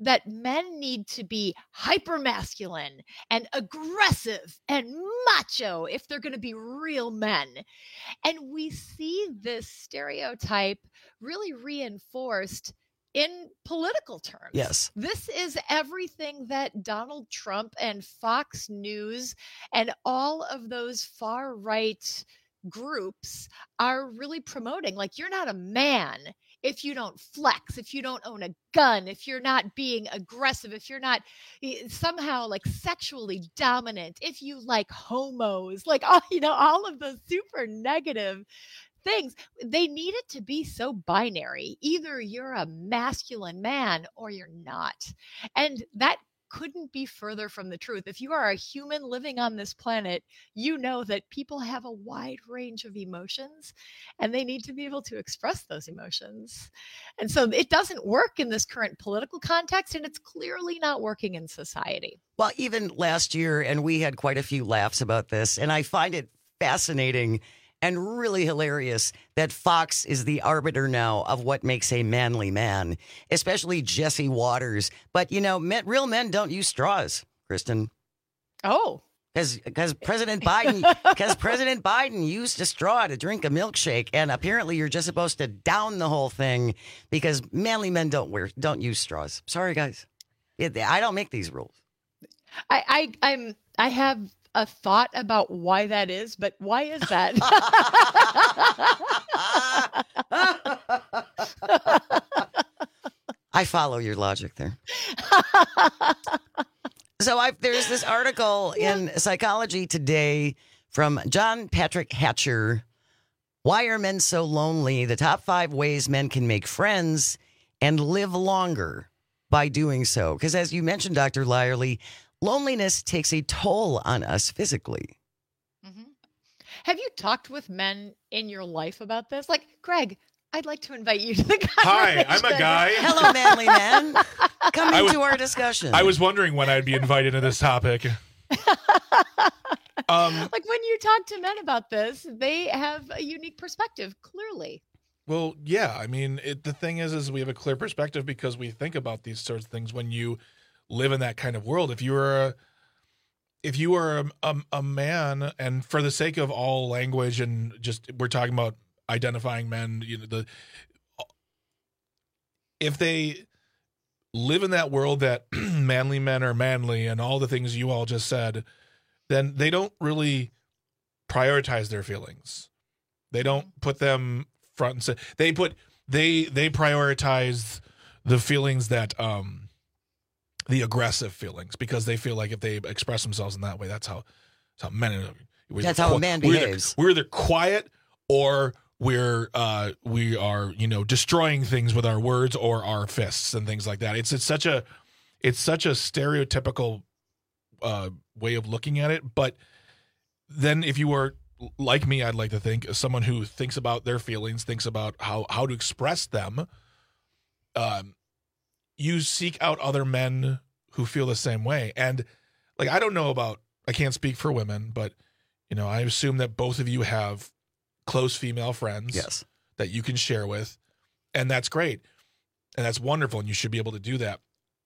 that men need to be hypermasculine and aggressive and macho if they're going to be real men. And we see this stereotype really reinforced in political terms. Yes. This is everything that Donald Trump and Fox News and all of those far right groups are really promoting. Like, you're not a man if you don't flex, if you don't own a gun, if you're not being aggressive, if you're not somehow like sexually dominant, if you like homos, like, all, you know, all of those super negative things. They need it to be so binary. Either you're a masculine man or you're not. And that couldn't be further from the truth. If you are a human living on this planet, you know that people have a wide range of emotions and they need to be able to express those emotions. And so it doesn't work in this current political context, and it's clearly not working in society. Well, even last year, and we had quite a few laughs about this, and I find it fascinating and really hilarious that Fox is the arbiter now of what makes a manly man, especially Jesse Waters. But, you know, men, real men don't use straws, Kristen. Oh. Because President Biden, because President Biden used a straw to drink a milkshake, and apparently you're just supposed to down the whole thing because manly men don't wear, don't use straws. Sorry, guys. It, I don't make these rules. I, I, I'm, I have a thought about why that is, but why is that? I follow your logic there. So I've, there's this article yeah. in Psychology Today from John Patrick Hatcher. Why are men so lonely? The top five ways men can make friends and live longer by doing so. Because as you mentioned, Doctor Lyerly, loneliness takes a toll on us physically. Mm-hmm. Have you talked with men in your life about this? Like, Greg, I'd like to invite you to the conversation. Hi, I'm a guy. Hello, manly man. Come I into was, our discussion. I was wondering when I'd be invited to this topic. um, like, when you talk to men about this, they have a unique perspective, clearly. Well, yeah. I mean, it, the thing is, is we have a clear perspective because we think about these sorts of things when you live in that kind of world. If you were a, if you were a, a, a man, and for the sake of all language and just we're talking about identifying men, you know, the if they live in that world that manly men are manly and all the things you all just said, then they don't really prioritize their feelings. They don't put them front and center. They put they they prioritize the feelings that um the aggressive feelings, because they feel like if they express themselves in that way, that's how, that's how men. That's how a man we're behaves. Either, we're either quiet or we're uh, we are you know destroying things with our words or our fists and things like that. It's it's such a it's such a stereotypical uh, way of looking at it. But then if you were like me, I'd like to think someone who thinks about their feelings, thinks about how how to express them. Um. You seek out other men who feel the same way. And like, I don't know about, I can't speak for women, but you know, I assume that both of you have close female friends yes. that you can share with. And that's great. And that's wonderful. And you should be able to do that.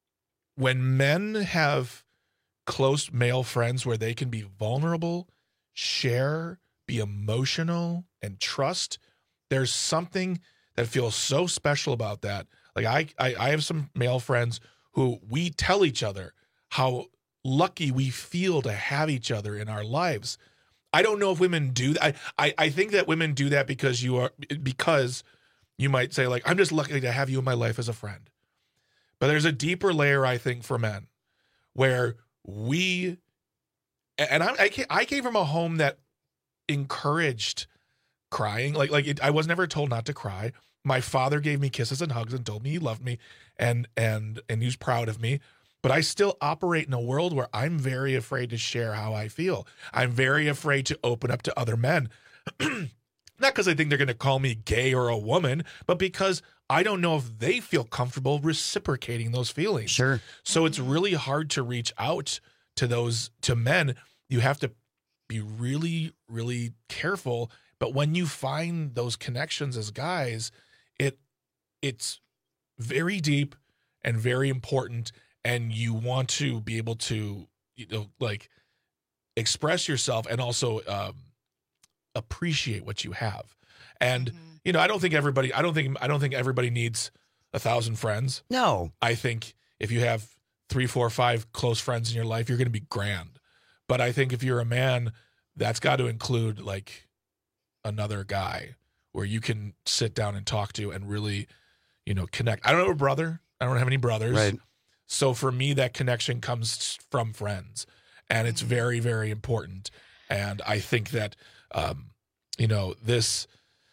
When men have close male friends where they can be vulnerable, share, be emotional, and trust, there's something that feels so special about that. Like I, I, I have some male friends who we tell each other how lucky we feel to have each other in our lives. I don't know if women do that. I, I, I think that women do that because you are because you might say, like, I'm just lucky to have you in my life as a friend. But there's a deeper layer, I think, for men where we, and I, I, came, I came from a home that encouraged crying. Like, like it, I was never told not to cry. My father gave me kisses and hugs and told me he loved me and and and he was proud of me. But I still operate in a world where I'm very afraid to share how I feel. I'm very afraid to open up to other men. Not because I think they're going to call me gay or a woman, but because I don't know if they feel comfortable reciprocating those feelings. Sure. So it's really hard to reach out to those, to men. You have to be really, really careful. But when you find those connections as guys, it it's very deep and very important, and you want to be able to, you know, like express yourself and also um, appreciate what you have. And Mm-hmm. you know, I don't think everybody, I don't think, I don't think everybody needs a thousand friends. No, I think if you have three, four, five close friends in your life, you're going to be grand. But I think if you're a man, that's got to include like another guy where you can sit down and talk to and really, you know, connect. I don't have a brother. I don't have any brothers. Right. So for me, that connection comes from friends, and it's very, very important. And I think that, um, you know, this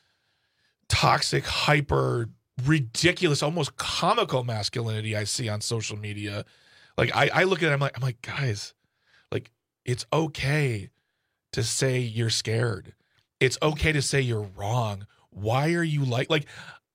toxic, hyper, ridiculous, almost comical masculinity I see on social media, like I, I look at it, I'm like, I'm like, guys, like it's okay to say you're scared. It's okay to say you're wrong. Why are you like, like,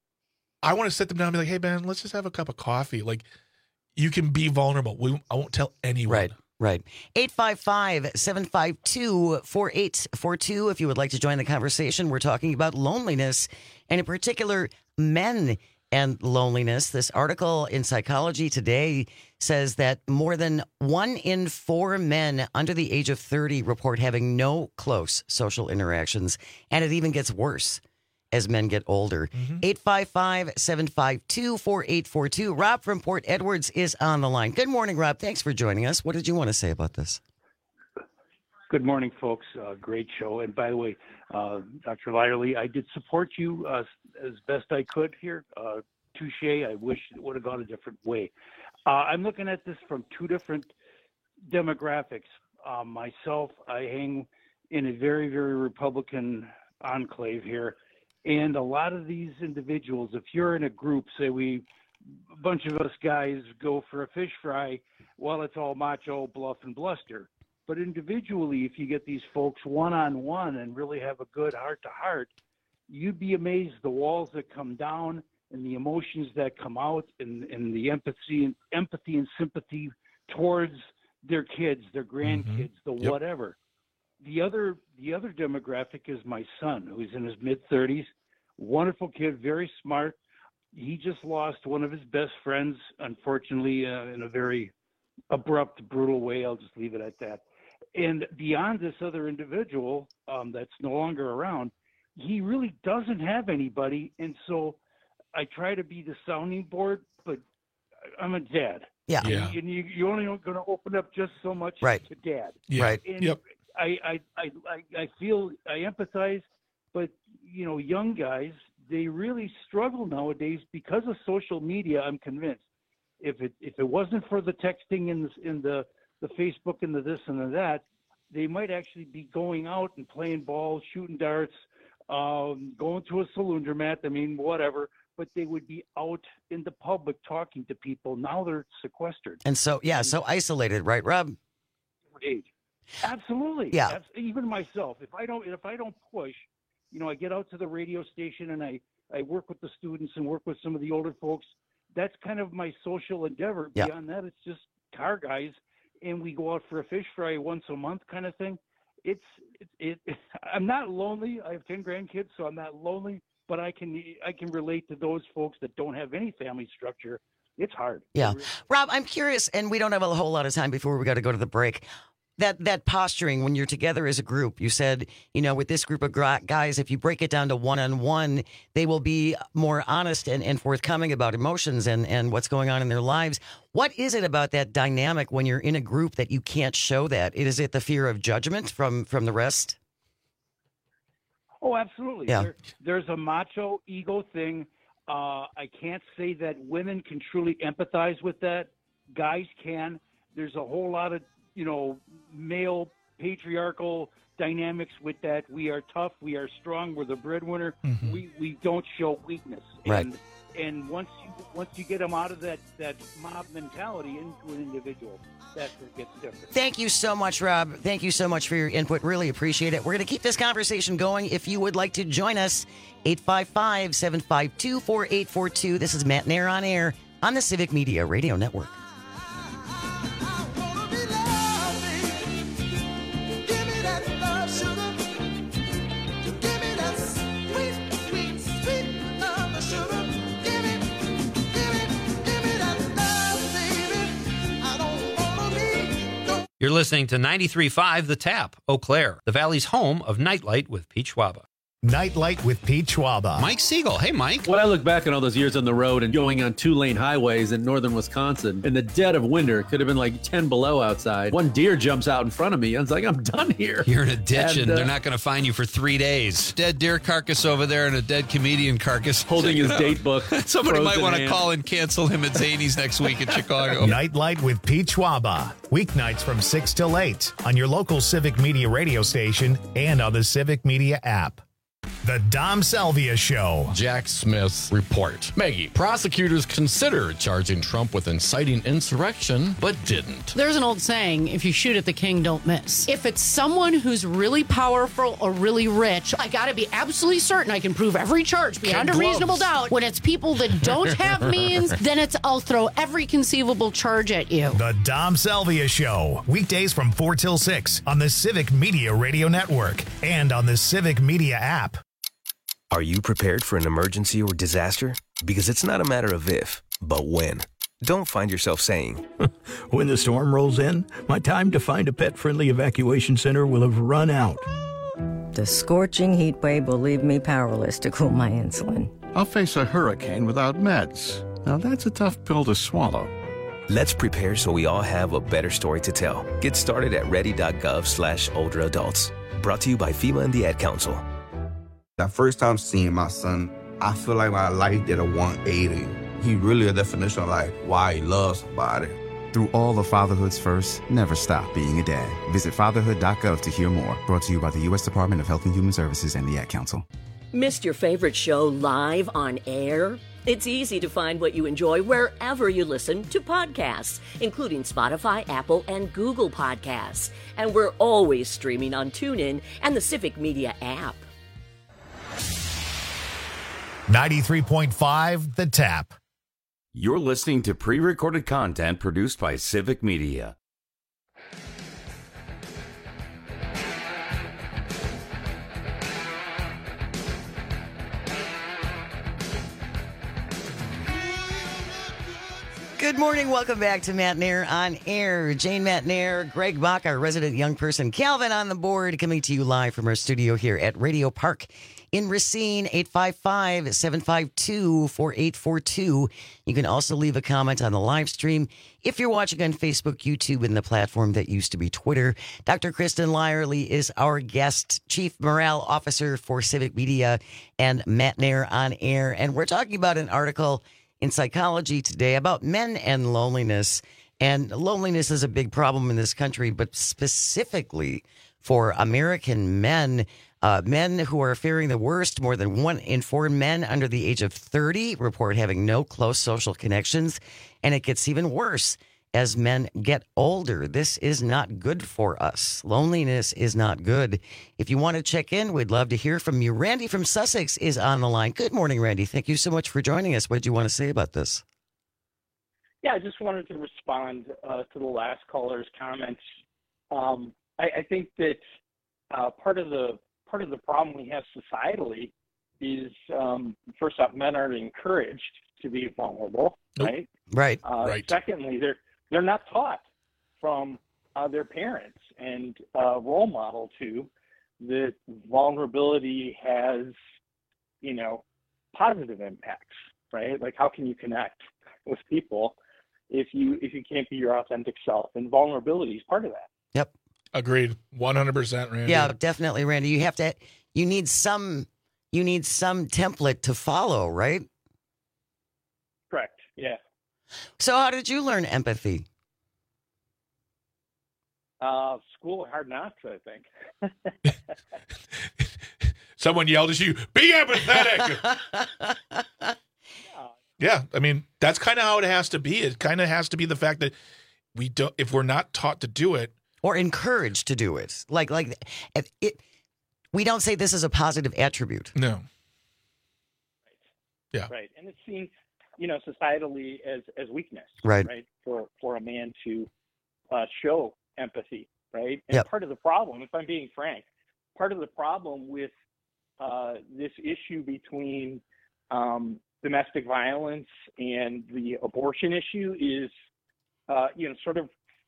I want to sit them down and be like, hey, man, let's just have a cup of coffee. Like, you can be vulnerable. We, I won't tell anyone. Right, right. eight five five, seven five two, four eight four two if you would like to join the conversation. We're talking about loneliness, and in particular, men and loneliness. This article in Psychology Today says that more than one in four men under the age of thirty report having no close social interactions, and it even gets worse as men get older. eight five five, seven five two, four eight four two. Rob from Port Edwards is on the line. Good morning, Rob. Thanks for joining us. What did you want to say about this? Good morning, folks. Uh, great show. And by the way, uh, Doctor Lyerly, I did support you uh, as best I could here. Uh, touche. I wish it would have gone a different way. Uh, I'm looking at this from two different demographics. Uh, myself, I hang in a very, very Republican enclave here. And a lot of these individuals, if you're in a group, say we, a bunch of us guys go for a fish fry, well, it's all macho, bluff, and bluster. But individually, if you get these folks one-on-one and really have a good heart-to-heart, you'd be amazed the walls that come down and the emotions that come out and, and the empathy and empathy and sympathy towards their kids, their grandkids, the Yep. whatever. The other the other demographic is my son, who's in his mid-thirties, wonderful kid, very smart. He just lost one of his best friends, unfortunately, uh, in a very abrupt, brutal way. I'll just leave it at that. And beyond this other individual um, that's no longer around, he really doesn't have anybody. And so I try to be the sounding board, but I'm a dad. Yeah. And, Yeah. and you, you're only going to open up just so much Right. to dad. Yeah. Right. And Yep. I, I, I, I, I feel, I empathize, but, you know, young guys, they really struggle nowadays because of social media, I'm convinced. If it if it wasn't for the texting and the, in the, the Facebook and the this and the that, they might actually be going out and playing ball, shooting darts, um, going to a laundromat, I mean, whatever, but they would be out in the public talking to people. Now they're sequestered. And so, yeah, so isolated, right, Rob? Age. Absolutely. Yeah. Abs- Even myself, if I don't if I don't push, you know, I get out to the radio station and I, I work with the students and work with some of the older folks. That's kind of my social endeavor. Yeah. Beyond that, it's just car guys, and we go out for a fish fry once a month kind of thing. It's it, it I'm not lonely. I have ten grandkids, so I'm not lonely, but I can I can relate to those folks that don't have any family structure. It's hard. Yeah. Rob, I'm curious, and we don't have a whole lot of time before we got to go to the break. That that posturing when you're together as a group, you said, you know, with this group of gra- guys, if you break it down to one-on-one, they will be more honest and, and forthcoming about emotions and, and what's going on in their lives. What is it about that dynamic when you're in a group that you can't show that? Is it the fear of judgment from, from the rest? Oh, absolutely. Yeah. There, there's a macho ego thing. Uh, I can't say that women can truly empathize with that. Guys can. There's a whole lot of, you know, male patriarchal dynamics with that. We are tough. We are strong. We're the breadwinner. Mhm. We we don't show weakness. Right. And, and once you once you get them out of that, that mob mentality into an individual, that's where it gets different. Thank you so much, Rob. Thank you so much for your input. Really appreciate it. We're going to keep this conversation going. If you would like to join us, eight five five, seven five two, four eight four two. This is Matt Nair on air on the Civic Media Radio Network. You're listening to ninety-three point five The Tap, Eau Claire, the Valley's home of Nightlight with Pete Schwaba. Nightlight with Pete Schwaba. Mike Siegel. Hey, Mike. When I look back on all those years on the road and going on two-lane highways in northern Wisconsin, in the dead of winter, it could have been like ten below outside. One deer jumps out in front of me. I was like, I'm done here. You're in a ditch, and, and uh, they're not going to find you for three days. Dead deer carcass over there and a dead comedian carcass. Holding his date book. Somebody might want to hand. call and cancel him at Zany's next week in Chicago. Nightlight with Pete Schwaba. Weeknights from six till eight on your local Civic Media radio station and on the Civic Media app. The Dom Salvia Show. Jack Smith's report. Maggie, prosecutors considered charging Trump with inciting insurrection, but didn't. There's an old saying, if you shoot at the king, don't miss. If it's someone who's really powerful or really rich, I got to be absolutely certain I can prove every charge beyond a reasonable doubt. When it's people that don't have means, then it's I'll throw every conceivable charge at you. The Dom Salvia Show. Weekdays from four till six on the Civic Media Radio Network and on the Civic Media app. Are you prepared for an emergency or disaster? Because it's not a matter of if, but when. Don't find yourself saying, when the storm rolls in, my time to find a pet-friendly evacuation center will have run out. The scorching heat wave will leave me powerless to cool my insulin. I'll face a hurricane without meds. Now that's a tough pill to swallow. Let's prepare so we all have a better story to tell. Get started at ready.gov slash older adults. Brought to you by FEMA and the Ad Council. The first time seeing my son, I feel like my life did a one eighty. He really a definition of like why he loves somebody. Through all of fatherhood's first, never stop being a dad. Visit fatherhood dot gov to hear more. Brought to you by the U S Department of Health and Human Services and the Ad Council. Missed your favorite show live on air? It's easy to find what you enjoy wherever you listen to podcasts, including Spotify, Apple, and Google Podcasts. And we're always streaming on TuneIn and the Civic Media app. ninety-three point five The Tap. You're listening to pre-recorded content produced by Civic Media. Good morning. Welcome back to Matt Nair on Air. Jane Matt Nair, Greg Bach, our resident young person, Calvin on the board, coming to you live from our studio here at Radio Park in Racine. Eight five five, seven five two, four eight four two. You can also leave a comment on the live stream if you're watching on Facebook, YouTube, and the platform that used to be Twitter. Doctor Kristen Lyerly is our guest, Chief Morale Officer for Civic Media and Matt Nair on Air. And we're talking about an article in Psychology Today about men and loneliness. And loneliness is a big problem in this country, but specifically for American men, uh, men who are fearing the worst. More than one in four men under the age of thirty report having no close social connections. And it gets even worse as men get older. This is not good for us. Loneliness is not good. If you want to check in, we'd love to hear from you. Randy from Sussex is on the line. Good morning, Randy. Thank you so much for joining us. What did you want to say about this? Yeah, I just wanted to respond uh, to the last caller's comments. Um, I, I think that uh, part of the part of the problem we have societally is, um, first off, men aren't encouraged to be vulnerable, right? Right. Uh, right. Secondly, they're they're not taught from uh, their parents and uh, role model to that vulnerability has, you know, positive impacts, right? Like, how can you connect with people if you if you can't be your authentic self? And vulnerability is part of that. Yep. Agreed. one hundred percent, Randy. Yeah, definitely, Randy. You have to, you need some, you need some template to follow, right? Correct. Yeah. So how did you learn empathy? Uh, school of hard knocks, I think. Someone yelled at you, be empathetic. Yeah, I mean, that's kind of how it has to be. It kind of has to be the fact that we don't, if we're not taught to do it. Or encouraged to do it. Like, like it, it we don't say this is a positive attribute. No. Right. Yeah. Right. And it's seen, you know, societally as, as weakness. Right. Right. For, for a man to uh, show empathy. Right. And Yep. part of the problem, if I'm being frank, part of the problem with uh, this issue between um, domestic violence and the abortion issue is, uh, you know, sort of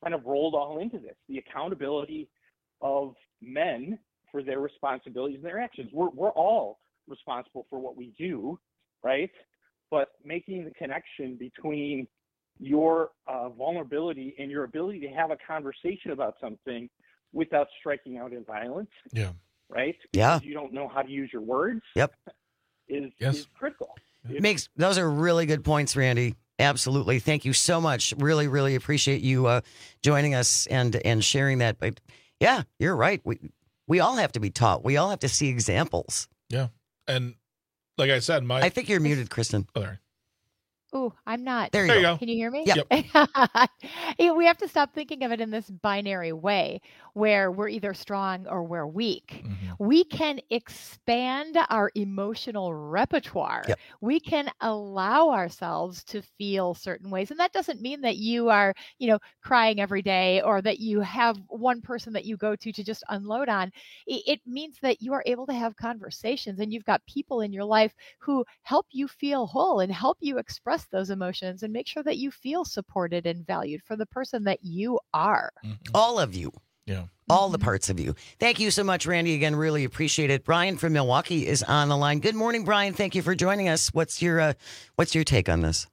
kind of rolled all into this, the accountability of men for their responsibilities and their actions. We're, we're all responsible for what we do, right? But making the connection between your uh, vulnerability and your ability to have a conversation about something without striking out in violence, yeah, right? Yeah. Because you don't know how to use your words. Yep. Is, Yes. is critical. It- Makes those are really good points, Randy. Absolutely. Thank you so much. Really, really appreciate you uh, joining us and and sharing that. But yeah, you're right. We we all have to be taught. We all have to see examples. Yeah. And like I said, my I think you're muted, Kristen. Oh, there. Ooh, I'm not. There you There you go. go. Can you hear me? Yep. Yeah, we have to stop thinking of it in this binary way where we're either strong or we're weak. Mm-hmm. We can expand our emotional repertoire. Yep. We can allow ourselves to feel certain ways. And that doesn't mean that you are, you know, crying every day or that you have one person that you go to to just unload on. It, it means that you are able to have conversations and you've got people in your life who help you feel whole and help you express those emotions and make sure that you feel supported and valued for the person that you are. All of you. Yeah. All the parts of you. Thank you so much, Randy. Again, really appreciate it. Brian from Milwaukee is on the line. Good morning, Brian. Thank you for joining us. What's your uh, what's your take on this?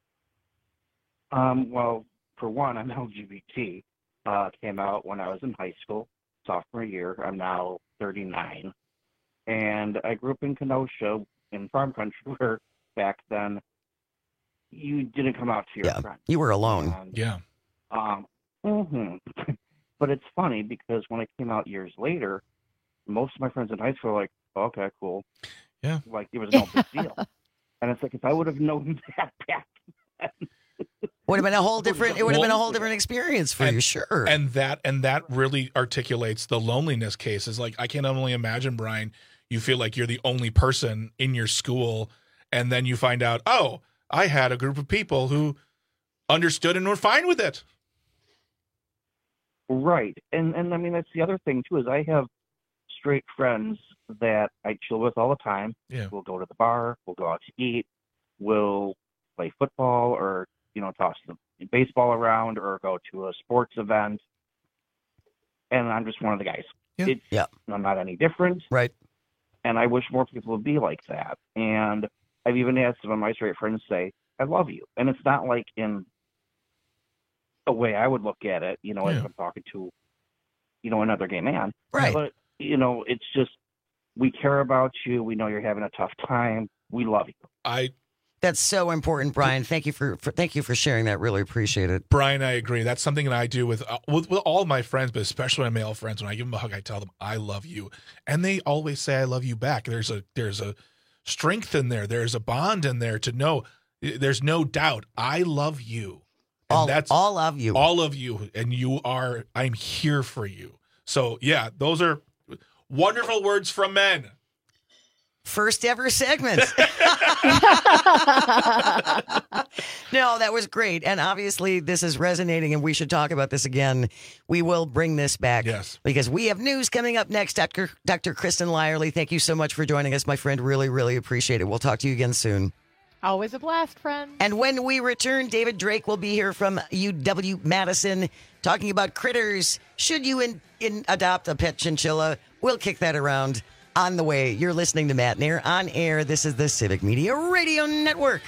Um, well, for one, I'm L G B T. Uh, came out when I was in high school, sophomore year. I'm now thirty-nine. And I grew up in Kenosha in farm country where back then you didn't come out to your Yeah, friends. you were alone. And, Yeah. Um, mhm. But it's funny because when I came out years later, most of my friends in high school were like, okay, cool. Yeah. Like it was no big deal. And it's like, if I would have known that back then, Would have been a whole different. It would have been a whole Well, different experience for and, you, sure. And that and that really articulates the loneliness cases. Like I can only imagine, Brian, you feel like you're the only person in your school, and then you find out, oh, I had a group of people who understood and were fine with it. Right. And and I mean that's the other thing too, is I have straight friends that I chill with all the time. Yeah. We'll go to the bar, we'll go out to eat, we'll play football or, you know, toss the baseball around or go to a sports event. And I'm just one of the guys. Yeah. It's, Yeah. I'm not any different. Right. And I wish more people would be like that. And I've even had some of my straight friends say, I love you. And it's not like in a way I would look at it, you know, Yeah. as I'm talking to, you know, another gay man. Right. But, you know, it's just, we care about you. We know you're having a tough time. We love you. I That's so important, Brian. Thank you for, for thank you for sharing that. Really appreciate it. Brian, I agree. That's something that I do with, uh, with with all my friends, but especially my male friends. When I give them a hug, I tell them I love you, and they always say I love you back. There's a there's a strength in there. There's a bond in there to know. There's no doubt. I love you. And All, that's all of you. all of you, and you are. I'm here for you. So yeah, those are wonderful words from men. First ever segment. No, that was great. And obviously, this is resonating, and we should talk about this again. We will bring this back. Yes. Because we have news coming up next. Doctor Doctor Kristen Lyerly, thank you so much for joining us, my friend. Really, really appreciate it. We'll talk to you again soon. Always a blast, friend. And when we return, David Drake will be here from U W Madison talking about critters. Should you in, in adopt a pet chinchilla? We'll kick that around on the way. You're listening to Matt Nair on air. This is the Civic Media Radio Network.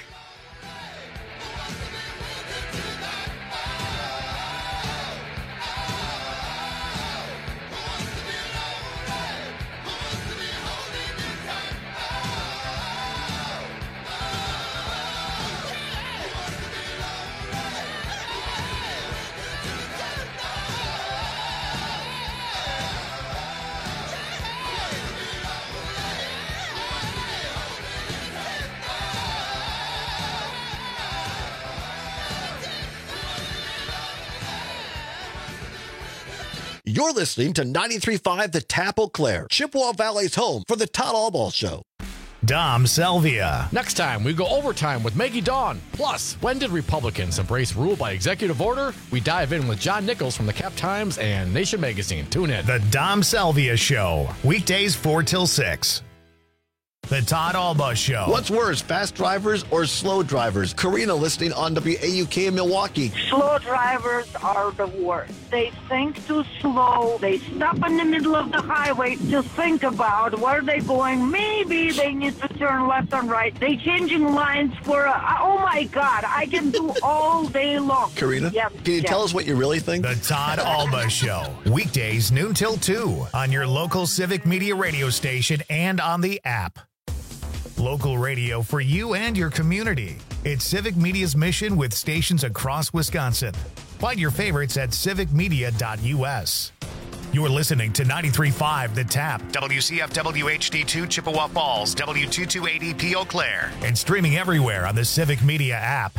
You're listening to ninety-three point five The Tap Eau Claire, Chippewa Valley's home for the Todd Allball Show. Dom Salvia. Next time, we go overtime with Maggie Dawn. Plus, when did Republicans embrace rule by executive order? We dive in with John Nichols from the Cap Times and Nation Magazine. Tune in. The Dom Salvia Show. Weekdays four till six. The Todd Alba Show. What's worse, fast drivers or slow drivers? Karina listening on W A U K in Milwaukee. Slow drivers are the worst. They think too slow. They stop in the middle of the highway to think about where they're going. Maybe they need to turn left and right. They changing lines for, a, oh my God, I can do all day long. Karina, yep, can you yep. tell us what you really think? The Todd Alba Show. Weekdays noon till two on your local Civic Media radio station and on the app. Local radio for you and your community. It's Civic Media's mission with stations across Wisconsin. Find your favorites at civic media dot u s. You're listening to ninety-three point five The Tap, W C F W H D two Chippewa Falls, W two two eight E P Eau Claire, and streaming everywhere on the Civic Media app.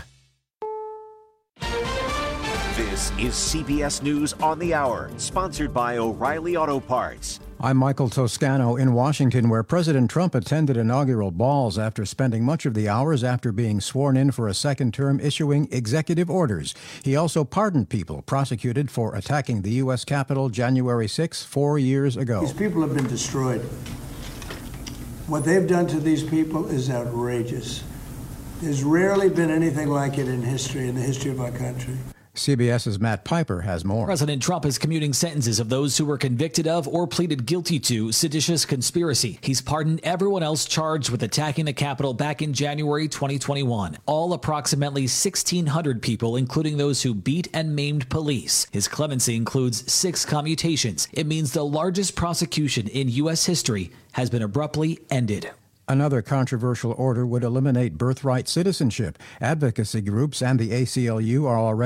This is C B S News on the Hour, sponsored by O'Reilly Auto Parts. I'm Michael Toscano in Washington, where President Trump attended inaugural balls after spending much of the hours after being sworn in for a second term issuing executive orders. He also pardoned people prosecuted for attacking the U S Capitol January sixth, four years ago. These people have been destroyed. What they've done to these people is outrageous. There's rarely been anything like it in history, in the history of our country. CBS's Matt Piper has more. President Trump is commuting sentences of those who were convicted of or pleaded guilty to seditious conspiracy. He's pardoned everyone else charged with attacking the Capitol back in January twenty twenty-one. All approximately sixteen hundred people, including those who beat and maimed police. His clemency includes six commutations. It means the largest prosecution in U S history has been abruptly ended. Another controversial order would eliminate birthright citizenship. Advocacy groups and the A C L U are already